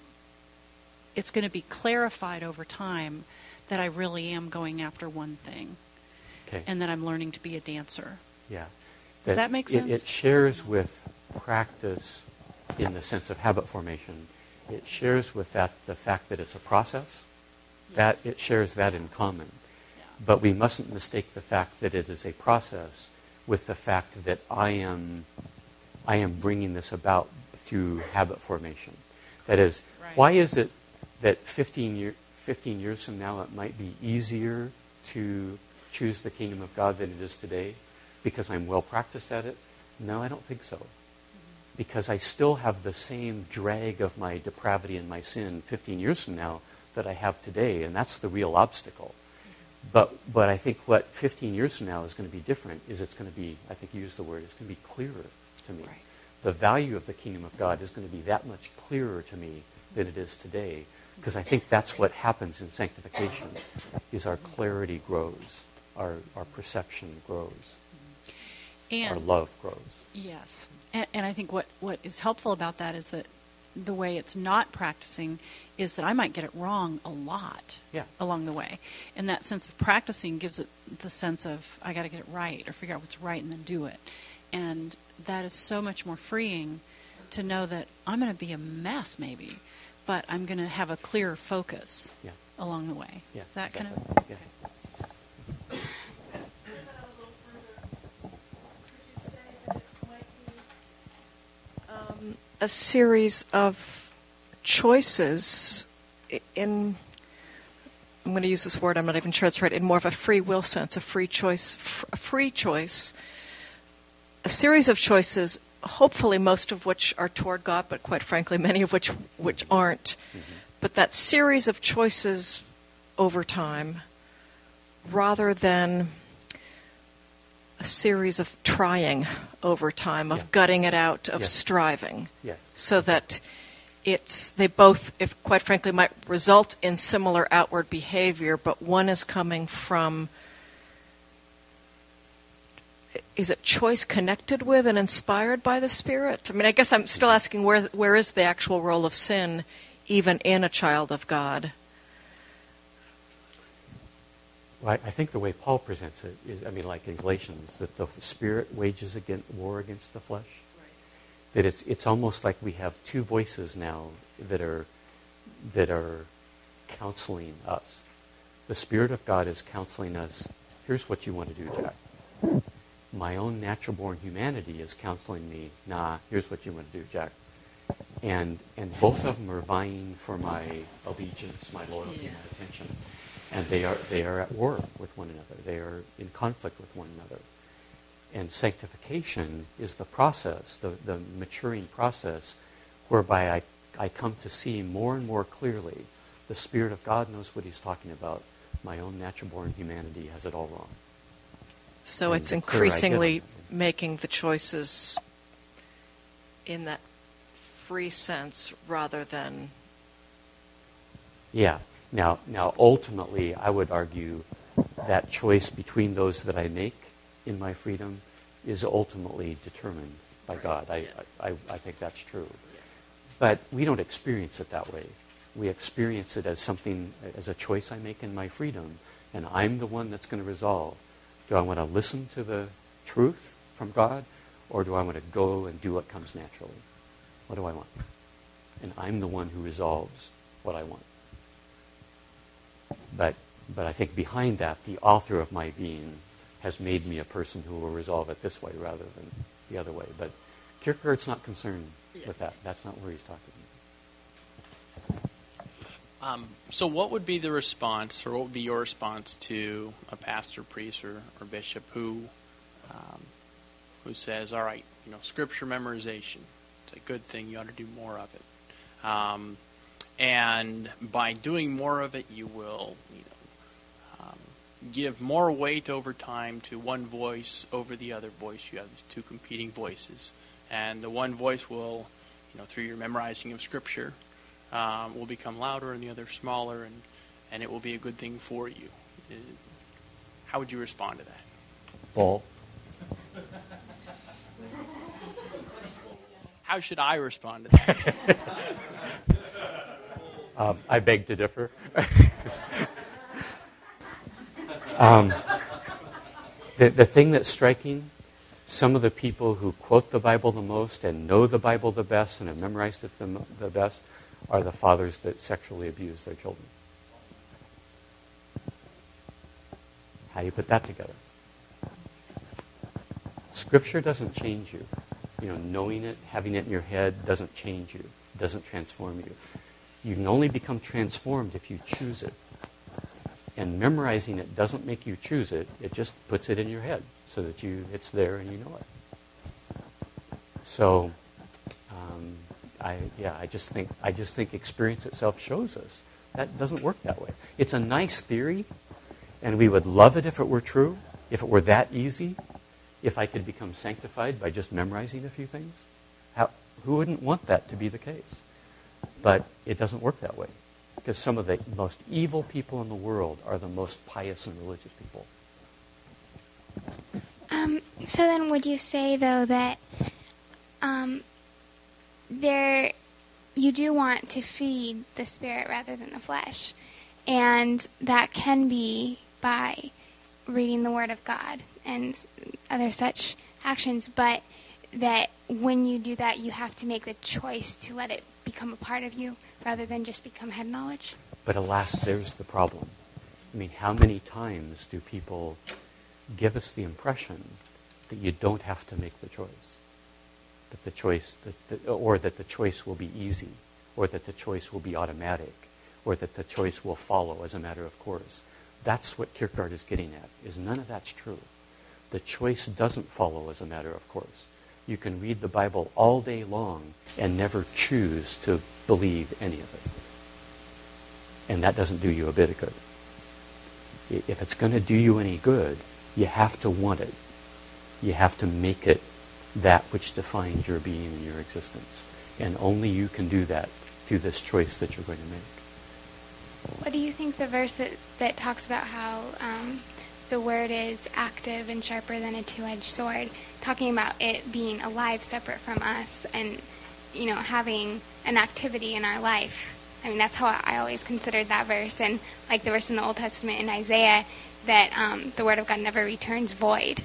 it's going to be clarified over time that I really am going after one thing,
Okay.
and that I'm learning to be a dancer.
Yeah.
Does that make
it-
sense?
It, shares with practice in the sense of habit formation. It shares with that the fact that it's a process. That it shares that in common.
Yeah.
But we mustn't mistake the fact that it is a process with the fact that I am I am bringing this about through habit formation. That is,
Right.
why is it that fifteen, year, fifteen years from now it might be easier to choose the kingdom of God than it is today? Because I'm well practiced at it? No, I don't think so. Mm-hmm. Because I still have the same drag of my depravity and my sin fifteen years from now that I have today, and that's the real obstacle. Mm-hmm. But but I think what fifteen years from now is going to be different is it's going to be, I think you used the word, it's going to be clearer to me.
Right.
The value of the kingdom of God is going to be that much clearer to me than it is today. Because I think that's what happens in sanctification, is our clarity grows, our, our perception grows,
And
our love grows.
Yes. And, and I think what, what is helpful about that is that the way it's not practicing is that I might get it wrong a lot
Yeah.
along the way. And that sense of practicing gives it the sense of, I got to get it right, or figure out what's right and then do it. And that is so much more freeing to know that I'm going to be a mess maybe, but I'm going to have a clearer focus
Yeah.
along the way.
Yeah.
That kind of...
exactly. Yeah.
Um, a series of choices in, I'm going to use this word, I'm not even sure it's right, in more of a free will sense, a free choice, f- a free choice, a series of choices, hopefully most of which are toward God, but quite frankly, many of which which aren't.
Mm-hmm.
But that series of choices over time, rather than a series of trying over time, of
Yeah.
gutting it out, of
Yeah.
striving,
Yes.
so that it's they both, if quite frankly, might result in similar outward behavior, but one is coming from, is it choice connected with and inspired by the Spirit? I mean, I guess I'm still asking where where is the actual role of sin, even in a child of God?
Well, I I think the way Paul presents it is, I mean, like in Galatians, that the Spirit wages against, war against the flesh. Right. That it's it's almost like we have two voices now that are that are counseling us. The Spirit of God is counseling us. Here's what you want to do, Jack. My own natural-born humanity is counseling me. Nah, here's what you want to do, Jack. And and both of them are vying for my allegiance, my loyalty,
Yeah.
my attention. And they are they are at war with one another. They are in conflict with one another. And sanctification is the process, the, the maturing process, whereby I, I come to see more and more clearly the Spirit of God knows what He's talking about. My own natural-born humanity has it all wrong.
So
And
it's
the clearer I get on
increasingly
that.
making the choices in that free sense rather than...
Yeah. Now, now, ultimately, I would argue that choice between those that I make in my freedom is ultimately determined by God. I, I, I think that's true. But we don't experience it that way. We experience it as something, as a choice I make in my freedom, and I'm the one that's going to resolve. Do I want to listen to the truth from God, or do I want to go and do what comes naturally? What do I want? And I'm the one who resolves what I want. But but I think behind that, the author of my being has made me a person who will resolve it this way rather than the other way. But Kierkegaard's not concerned with that. That's not where he's talking.
Um, so what would be the response, or what would be your response to a pastor, priest, or, or bishop who um, who says, all right, you know, scripture memorization, it's a good thing, you ought to do more of it. Um, and by doing more of it, you will, you know, um, give more weight over time to one voice over the other voice. You have these two competing voices. And the one voice will, you know, through your memorizing of scripture, Um, will become louder and the other smaller, and, and it will be a good thing for you. Uh, how would you respond to that?
Paul?
How should I respond to that?
um, I beg to differ. um, the, the thing that's striking, some of the people who quote the Bible the most and know the Bible the best and have memorized it the, the best are the fathers that sexually abuse their children. How do you put that together? Scripture doesn't change you. You know, knowing it, having it in your head doesn't change you, doesn't transform you. You can only become transformed if you choose it. And memorizing it doesn't make you choose it. It just puts it in your head so that you it's there and you know it. So, um, I yeah, I just think I just think experience itself shows us that doesn't work that way. It's a nice theory, and we would love it if it were true, if it were that easy, if I could become sanctified by just memorizing a few things. How, who wouldn't want that to be the case? But it doesn't work that way, because some of the most evil people in the world are the most pious and religious people.
Um, so then would you say, though, that um, there you do want to feed the spirit rather than the flesh, and that can be by reading the Word of God and other such actions, but that when you do that, you have to make the choice to let it become a part of you rather than just become head knowledge?
But alas, there's the problem. I mean, how many times do people give us the impression that you don't have to make the choice? That the choice, that the, or that the choice will be easy, or that the choice will be automatic, or that the choice will follow as a matter of course. That's what Kierkegaard is getting at, is none of that's true. The choice doesn't follow as a matter of course. You can read the Bible all day long and never choose to believe any of it. And that doesn't do you a bit of good. If it's going to do you any good, you have to want it. You have to make it that which defines your being and your existence. And only you can do that through this choice that you're going to make.
What do you think the verse that, that talks about how um, the Word is active and sharper than a two-edged sword, talking about it being alive separate from us and, you know, having an activity in our life? I mean, that's how I always considered that verse. And like the verse in the Old Testament in Isaiah, that um, the Word of God never returns void.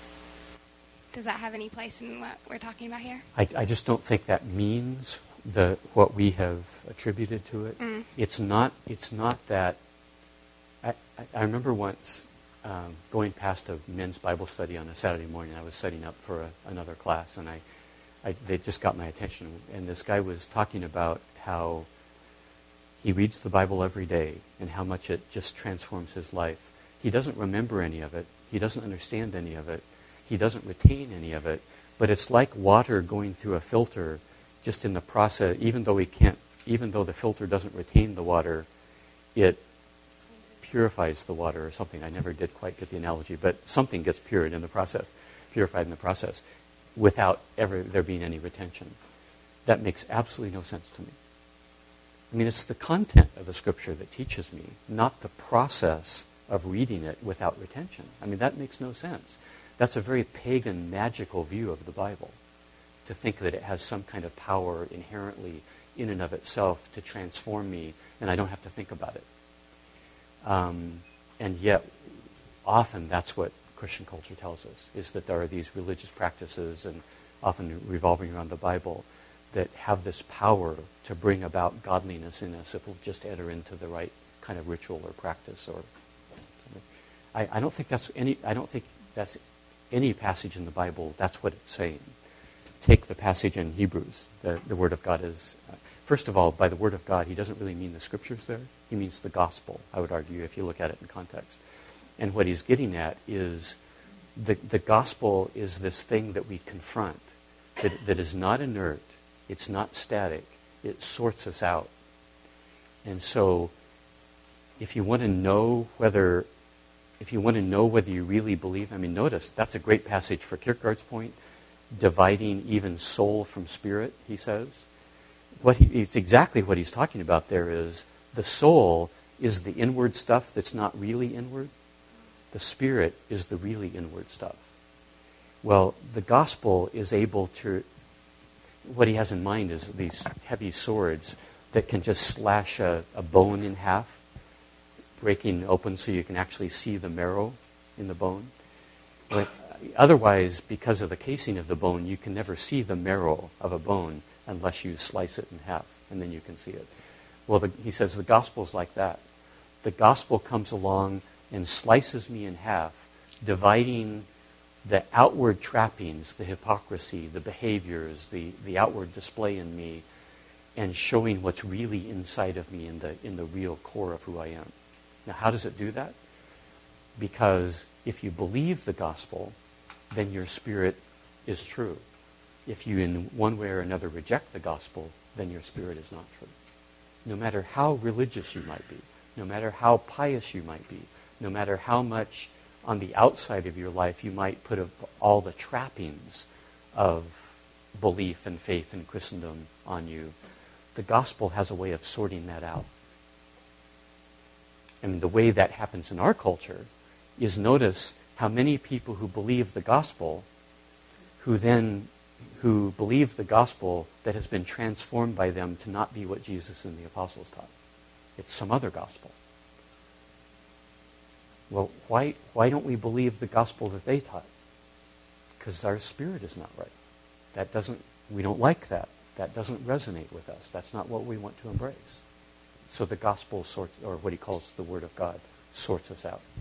Does that have any place in what we're talking about here?
I, I just don't think that means the what we have attributed to it.
Mm.
It's not. It's not that. I, I, I remember once um, going past a men's Bible study on a Saturday morning. I was setting up for a, another class, and I, I they just got my attention. And this guy was talking about how he reads the Bible every day and how much it just transforms his life. He doesn't remember any of it. He doesn't understand any of it. He doesn't retain any of it. But it's like water going through a filter, just in the process. Even though we can't, even though the filter doesn't retain the water, it purifies the water or something. I never did quite get the analogy, but something gets purified in the process, purified in the process, without ever there being any retention. That makes absolutely no sense to me. I mean, it's the content of the Scripture that teaches me, not the process of reading it without retention. I mean, that makes no sense. That's a very pagan, magical view of the Bible, to think that it has some kind of power inherently in and of itself to transform me, and I don't have to think about it. Um, and yet, often that's what Christian culture tells us, is that there are these religious practices, and often revolving around the Bible, that have this power to bring about godliness in us if we'll just enter into the right kind of ritual or practice or something. I, I don't think that's any. I don't think that's any passage in the Bible. That's what it's saying. Take the passage in Hebrews. The, the Word of God is, uh, first of all, by the Word of God, he doesn't really mean the Scriptures there. He means the gospel, I would argue, if you look at it in context. And what he's getting at is the, the gospel is this thing that we confront, that, that is not inert, it's not static, it sorts us out. And so, if you want to know whether, if you want to know whether you really believe, I mean, notice, that's a great passage for Kierkegaard's point, dividing even soul from spirit, he says. What he, it's exactly what he's talking about there is the soul is the inward stuff that's not really inward. The spirit is the really inward stuff. Well, the gospel is able to, what he has in mind is these heavy swords that can just slash a, a bone in half, breaking open so you can actually see the marrow in the bone. But otherwise, because of the casing of the bone, you can never see the marrow of a bone unless you slice it in half, and then you can see it. Well, the, he says the gospel's like that. The gospel comes along and slices me in half, dividing the outward trappings, the hypocrisy, the behaviors, the, the outward display in me, and showing what's really inside of me in the in the real core of who I am. Now, how does it do that? Because if you believe the gospel, then your spirit is true. If you in one way or another reject the gospel, then your spirit is not true. No matter how religious you might be, no matter how pious you might be, no matter how much on the outside of your life you might put all the trappings of belief and faith in Christendom on you, the gospel has a way of sorting that out. And the way that happens in our culture is, notice how many people who believe the gospel, who then, who believe the gospel that has been transformed by them to not be what Jesus and the apostles taught. It's some other gospel. Well, why, why don't we believe the gospel that they taught? Because our spirit is not right. That doesn't, we don't like that. That doesn't resonate with us. That's not what we want to embrace. So the gospel sorts, or what he calls the Word of God, sorts us out.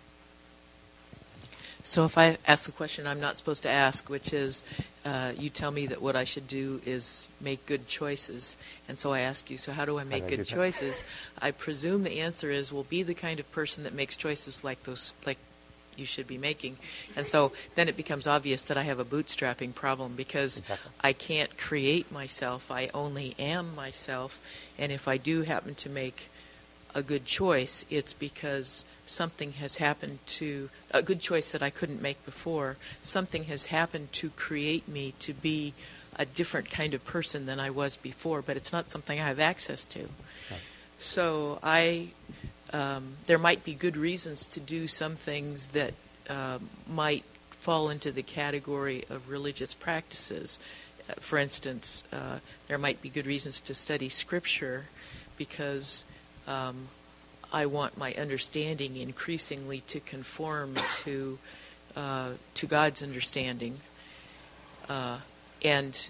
So if I ask the question I'm not supposed to ask, which is, uh, you tell me that what I should do is make good choices. And so I ask you, so how do I make
do I
good
do that?
choices? I presume the answer is, well, be the kind of person that makes choices like those, like you should be making. And so then it becomes obvious that I have a bootstrapping problem, because
Exactly.
I can't create myself. I only am myself. And if I do happen to make a good choice, it's because something has happened to, a good choice that I couldn't make before, something has happened to create me to be a different kind of person than I was before, but it's not something I have access to.
Right.
So I, um, there might be good reasons to do some things that uh, might fall into the category of religious practices. Uh, for instance, uh, there might be good reasons to study Scripture because Um, I want my understanding increasingly to conform to uh, to God's understanding, uh, and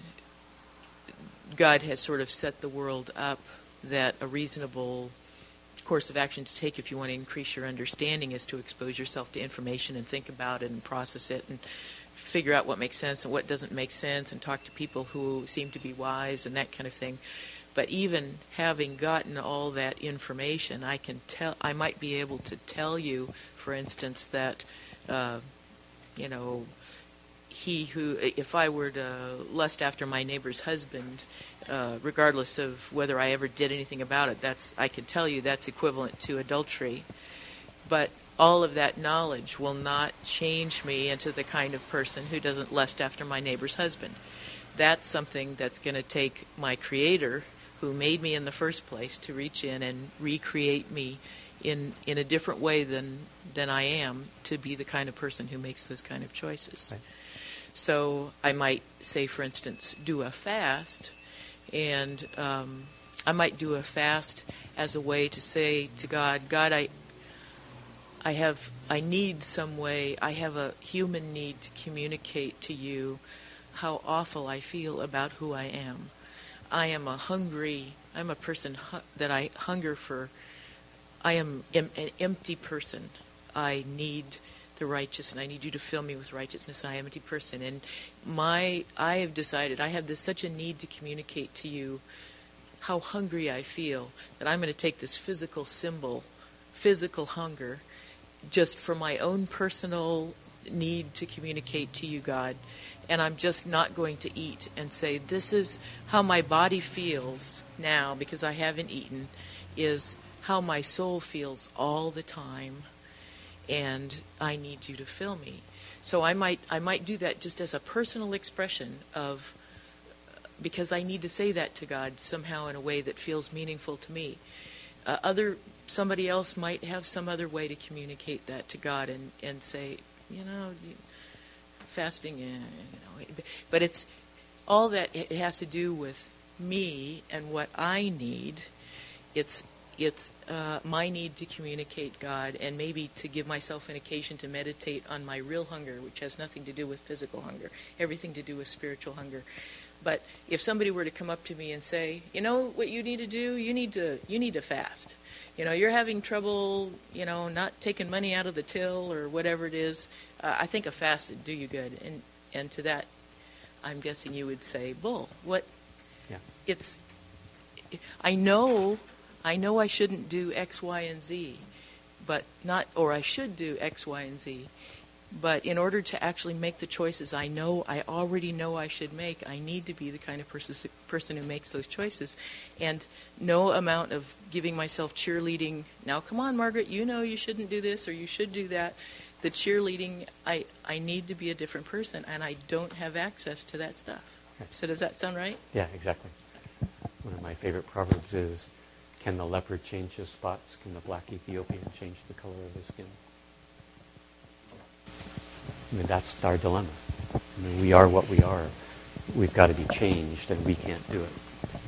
God has sort of set the world up that a reasonable course of action to take if you want to increase your understanding is to expose yourself to information and think about it and process it and figure out what makes sense and what doesn't make sense and talk to people who seem to be wise and that kind of thing. But even having gotten all that information, I can tell. I might be able to tell you, for instance, that uh, you know, he who, if I were to lust after my neighbor's husband, uh, regardless of whether I ever did anything about it, that's I can tell you that's equivalent to adultery. But all of that knowledge will not change me into the kind of person who doesn't lust after my neighbor's husband. That's something that's going to take my Creator, who made me in the first place, to reach in and recreate me in in a different way than than I am, to be the kind of person who makes those kind of choices. Right. So I might say, for instance, do a fast, and um, I might do a fast as a way to say to God, God, I I have, I need some way, I have a human need to communicate to you how awful I feel about who I am. I am a hungry, I'm a person hu- that I hunger for. I am em- an empty person. I need the righteousness. I need you to fill me with righteousness. I am an empty person. And my, I have decided, I have this such a need to communicate to you how hungry I feel that I'm going to take this physical symbol, physical hunger, just for my own personal need to communicate to you, God. And I'm just not going to eat and say, this is how my body feels now because I haven't eaten, is how my soul feels all the time. And I need you to fill me. So I might I might do that just as a personal expression of, because I need to say that to God somehow in a way that feels meaningful to me. Uh, other somebody else might have some other way to communicate that to God and, and say, you know, fasting, you know, but it's all that it has to do with me and what I need. It's It's uh, my need to communicate God and maybe to give myself an occasion to meditate on my real hunger, which has nothing to do with physical hunger, everything to do with spiritual hunger. But if somebody were to come up to me and say, you know what you need to do? You need to you need to fast. You know, you're having trouble, you know, not taking money out of the till or whatever it is. Uh, I think a fast would do you good. And and to that, I'm guessing you would say, bull. What?
Yeah.
It's. I know. I know I shouldn't do X, Y, and Z, but not, or I should do X, Y, and Z. But in order to actually make the choices I know, I already know I should make, I need to be the kind of person person who makes those choices. And no amount of giving myself cheerleading, now come on, Margaret, you know you shouldn't do this or you should do that. The cheerleading, I, I need to be a different person, and I don't have access to that stuff. So does that sound right?
Yeah, exactly. One of my favorite proverbs is, can the leopard change his spots? Can the black Ethiopian change the color of his skin? I mean, that's our dilemma. I mean, we are what we are. We've got to be changed, and we can't do it.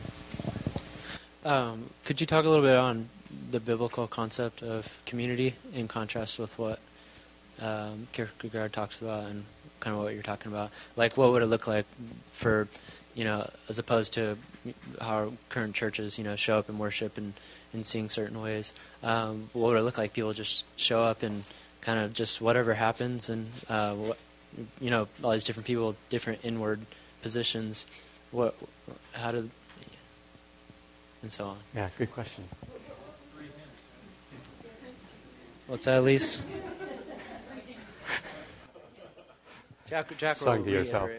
Um, could you talk a little bit on the biblical concept of community in contrast with what um, Kierkegaard talks about and kind of what you're talking about? Like, what would it look like for, you know, as opposed to how current churches, you know, show up and worship and, and sing certain ways? Um, what would it look like? People just show up and kind of just whatever happens, and uh, what, you know, all these different people, different inward positions. What, how do, and so on.
Yeah, good question.
What's that, Elise? Jack, Jack
Song to yourself.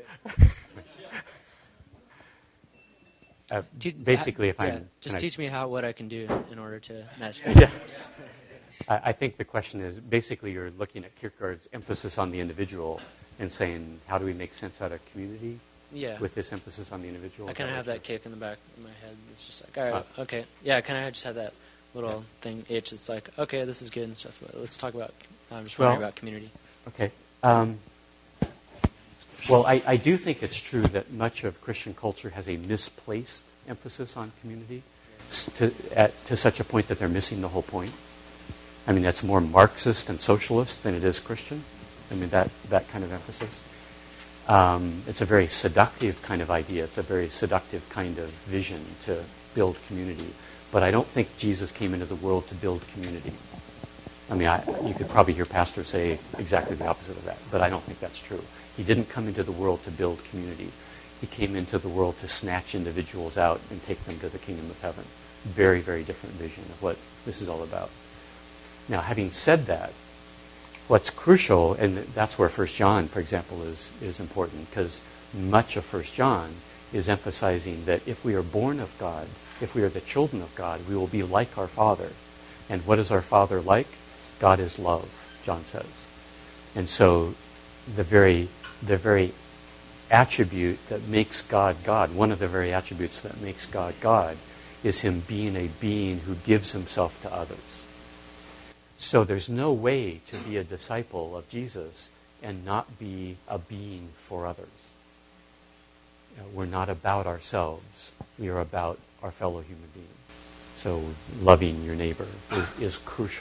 Uh,
Te-
basically, if
yeah,
I'm
just
I,
teach me how what I can do in order to match.
Yeah, I, I think the question is basically you're looking at Kierkegaard's emphasis on the individual and saying, how do we make sense out of community?
Yeah.
With this emphasis on the individual.
I
Is
kind of
that
have
what
that kick in the back of my head. It's just like, all right, uh, okay, yeah. I kind of just had that little yeah. thing itch. It's like, okay, this is good and stuff. But let's talk about. I'm just wondering well, about community.
Okay. Um, Well, I, I do think it's true that much of Christian culture has a misplaced emphasis on community to, at, to such a point that they're missing the whole point. I mean, that's more Marxist and socialist than it is Christian. I mean, that, that kind of emphasis. Um, it's a very seductive kind of idea. It's a very seductive kind of vision to build community. But I don't think Jesus came into the world to build community. I mean, I, you could probably hear pastors say exactly the opposite of that, but I don't think that's true. He didn't come into the world to build community. He came into the world to snatch individuals out and take them to the kingdom of heaven. Very, very different vision of what this is all about. Now, having said that, what's crucial, and that's where First John, for example, is, is important, because much of First John is emphasizing that if we are born of God, if we are the children of God, we will be like our Father. And what is our Father like? God is love, John says. And so the very the very attribute that makes God God, one of the very attributes that makes God God, is him being a being who gives himself to others. So there's no way to be a disciple of Jesus and not be a being for others. You know, we're not about ourselves. We are about our fellow human beings. So loving your neighbor is, is crucial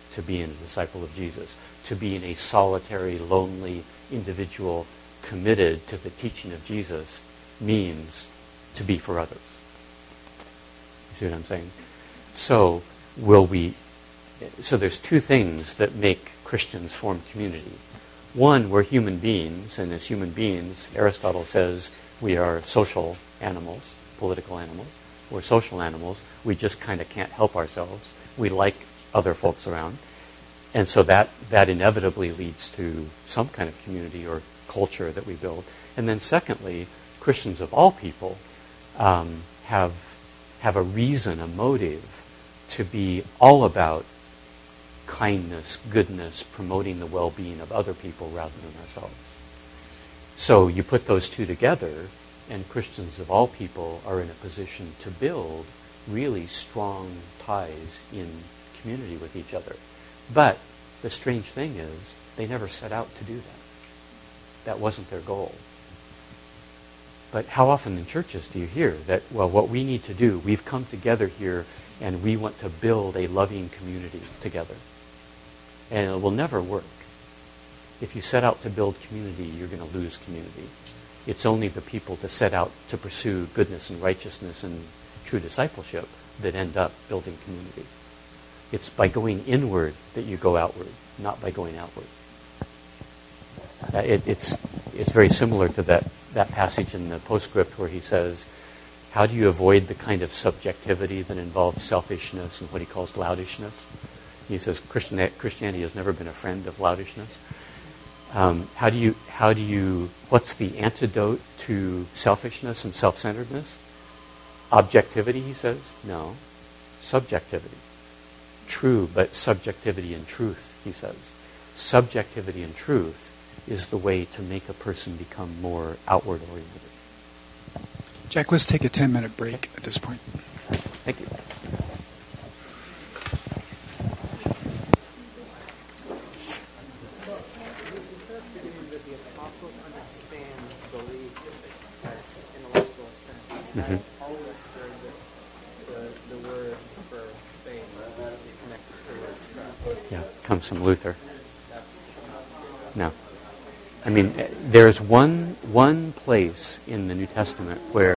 to being a disciple of Jesus. To being a solitary, lonely individual committed to the teaching of Jesus means to be for others. You see what I'm saying? So, will we... So there's two things that make Christians form community. One, we're human beings, and as human beings, Aristotle says we are social animals, political animals. We're social animals. We just kind of can't help ourselves. We like other folks around. And so that, that inevitably leads to some kind of community or culture that we build. And then secondly, Christians of all people um, have, have a reason, a motive to be all about kindness, goodness, promoting the well-being of other people rather than ourselves. So you put those two together, and Christians of all people are in a position to build really strong ties in community with each other. But the strange thing is, they never set out to do that. That wasn't their goal. But how often in churches do you hear that, well, what we need to do, we've come together here and we want to build a loving community together. And it will never work. If you set out to build community, you're going to lose community. It's only the people that set out to pursue goodness and righteousness and true discipleship that end up building community. It's by going inward that you go outward, not by going outward. Uh, it, it's, it's very similar to that, that passage in the postscript where he says, how do you avoid the kind of subjectivity that involves selfishness and what he calls loudishness? He says Christian, Christianity has never been a friend of loudishness. Um, how do you, how do you, what's the antidote to selfishness and self-centeredness? Objectivity, he says? No. Subjectivity. True, but subjectivity and truth, he says. Subjectivity and truth is the way to make a person become more outward-oriented.
Jack, let's take a ten-minute break at this point.
Thank you. Mm-hmm. Yeah, comes from Luther. No. I mean, there's one one place in the New Testament where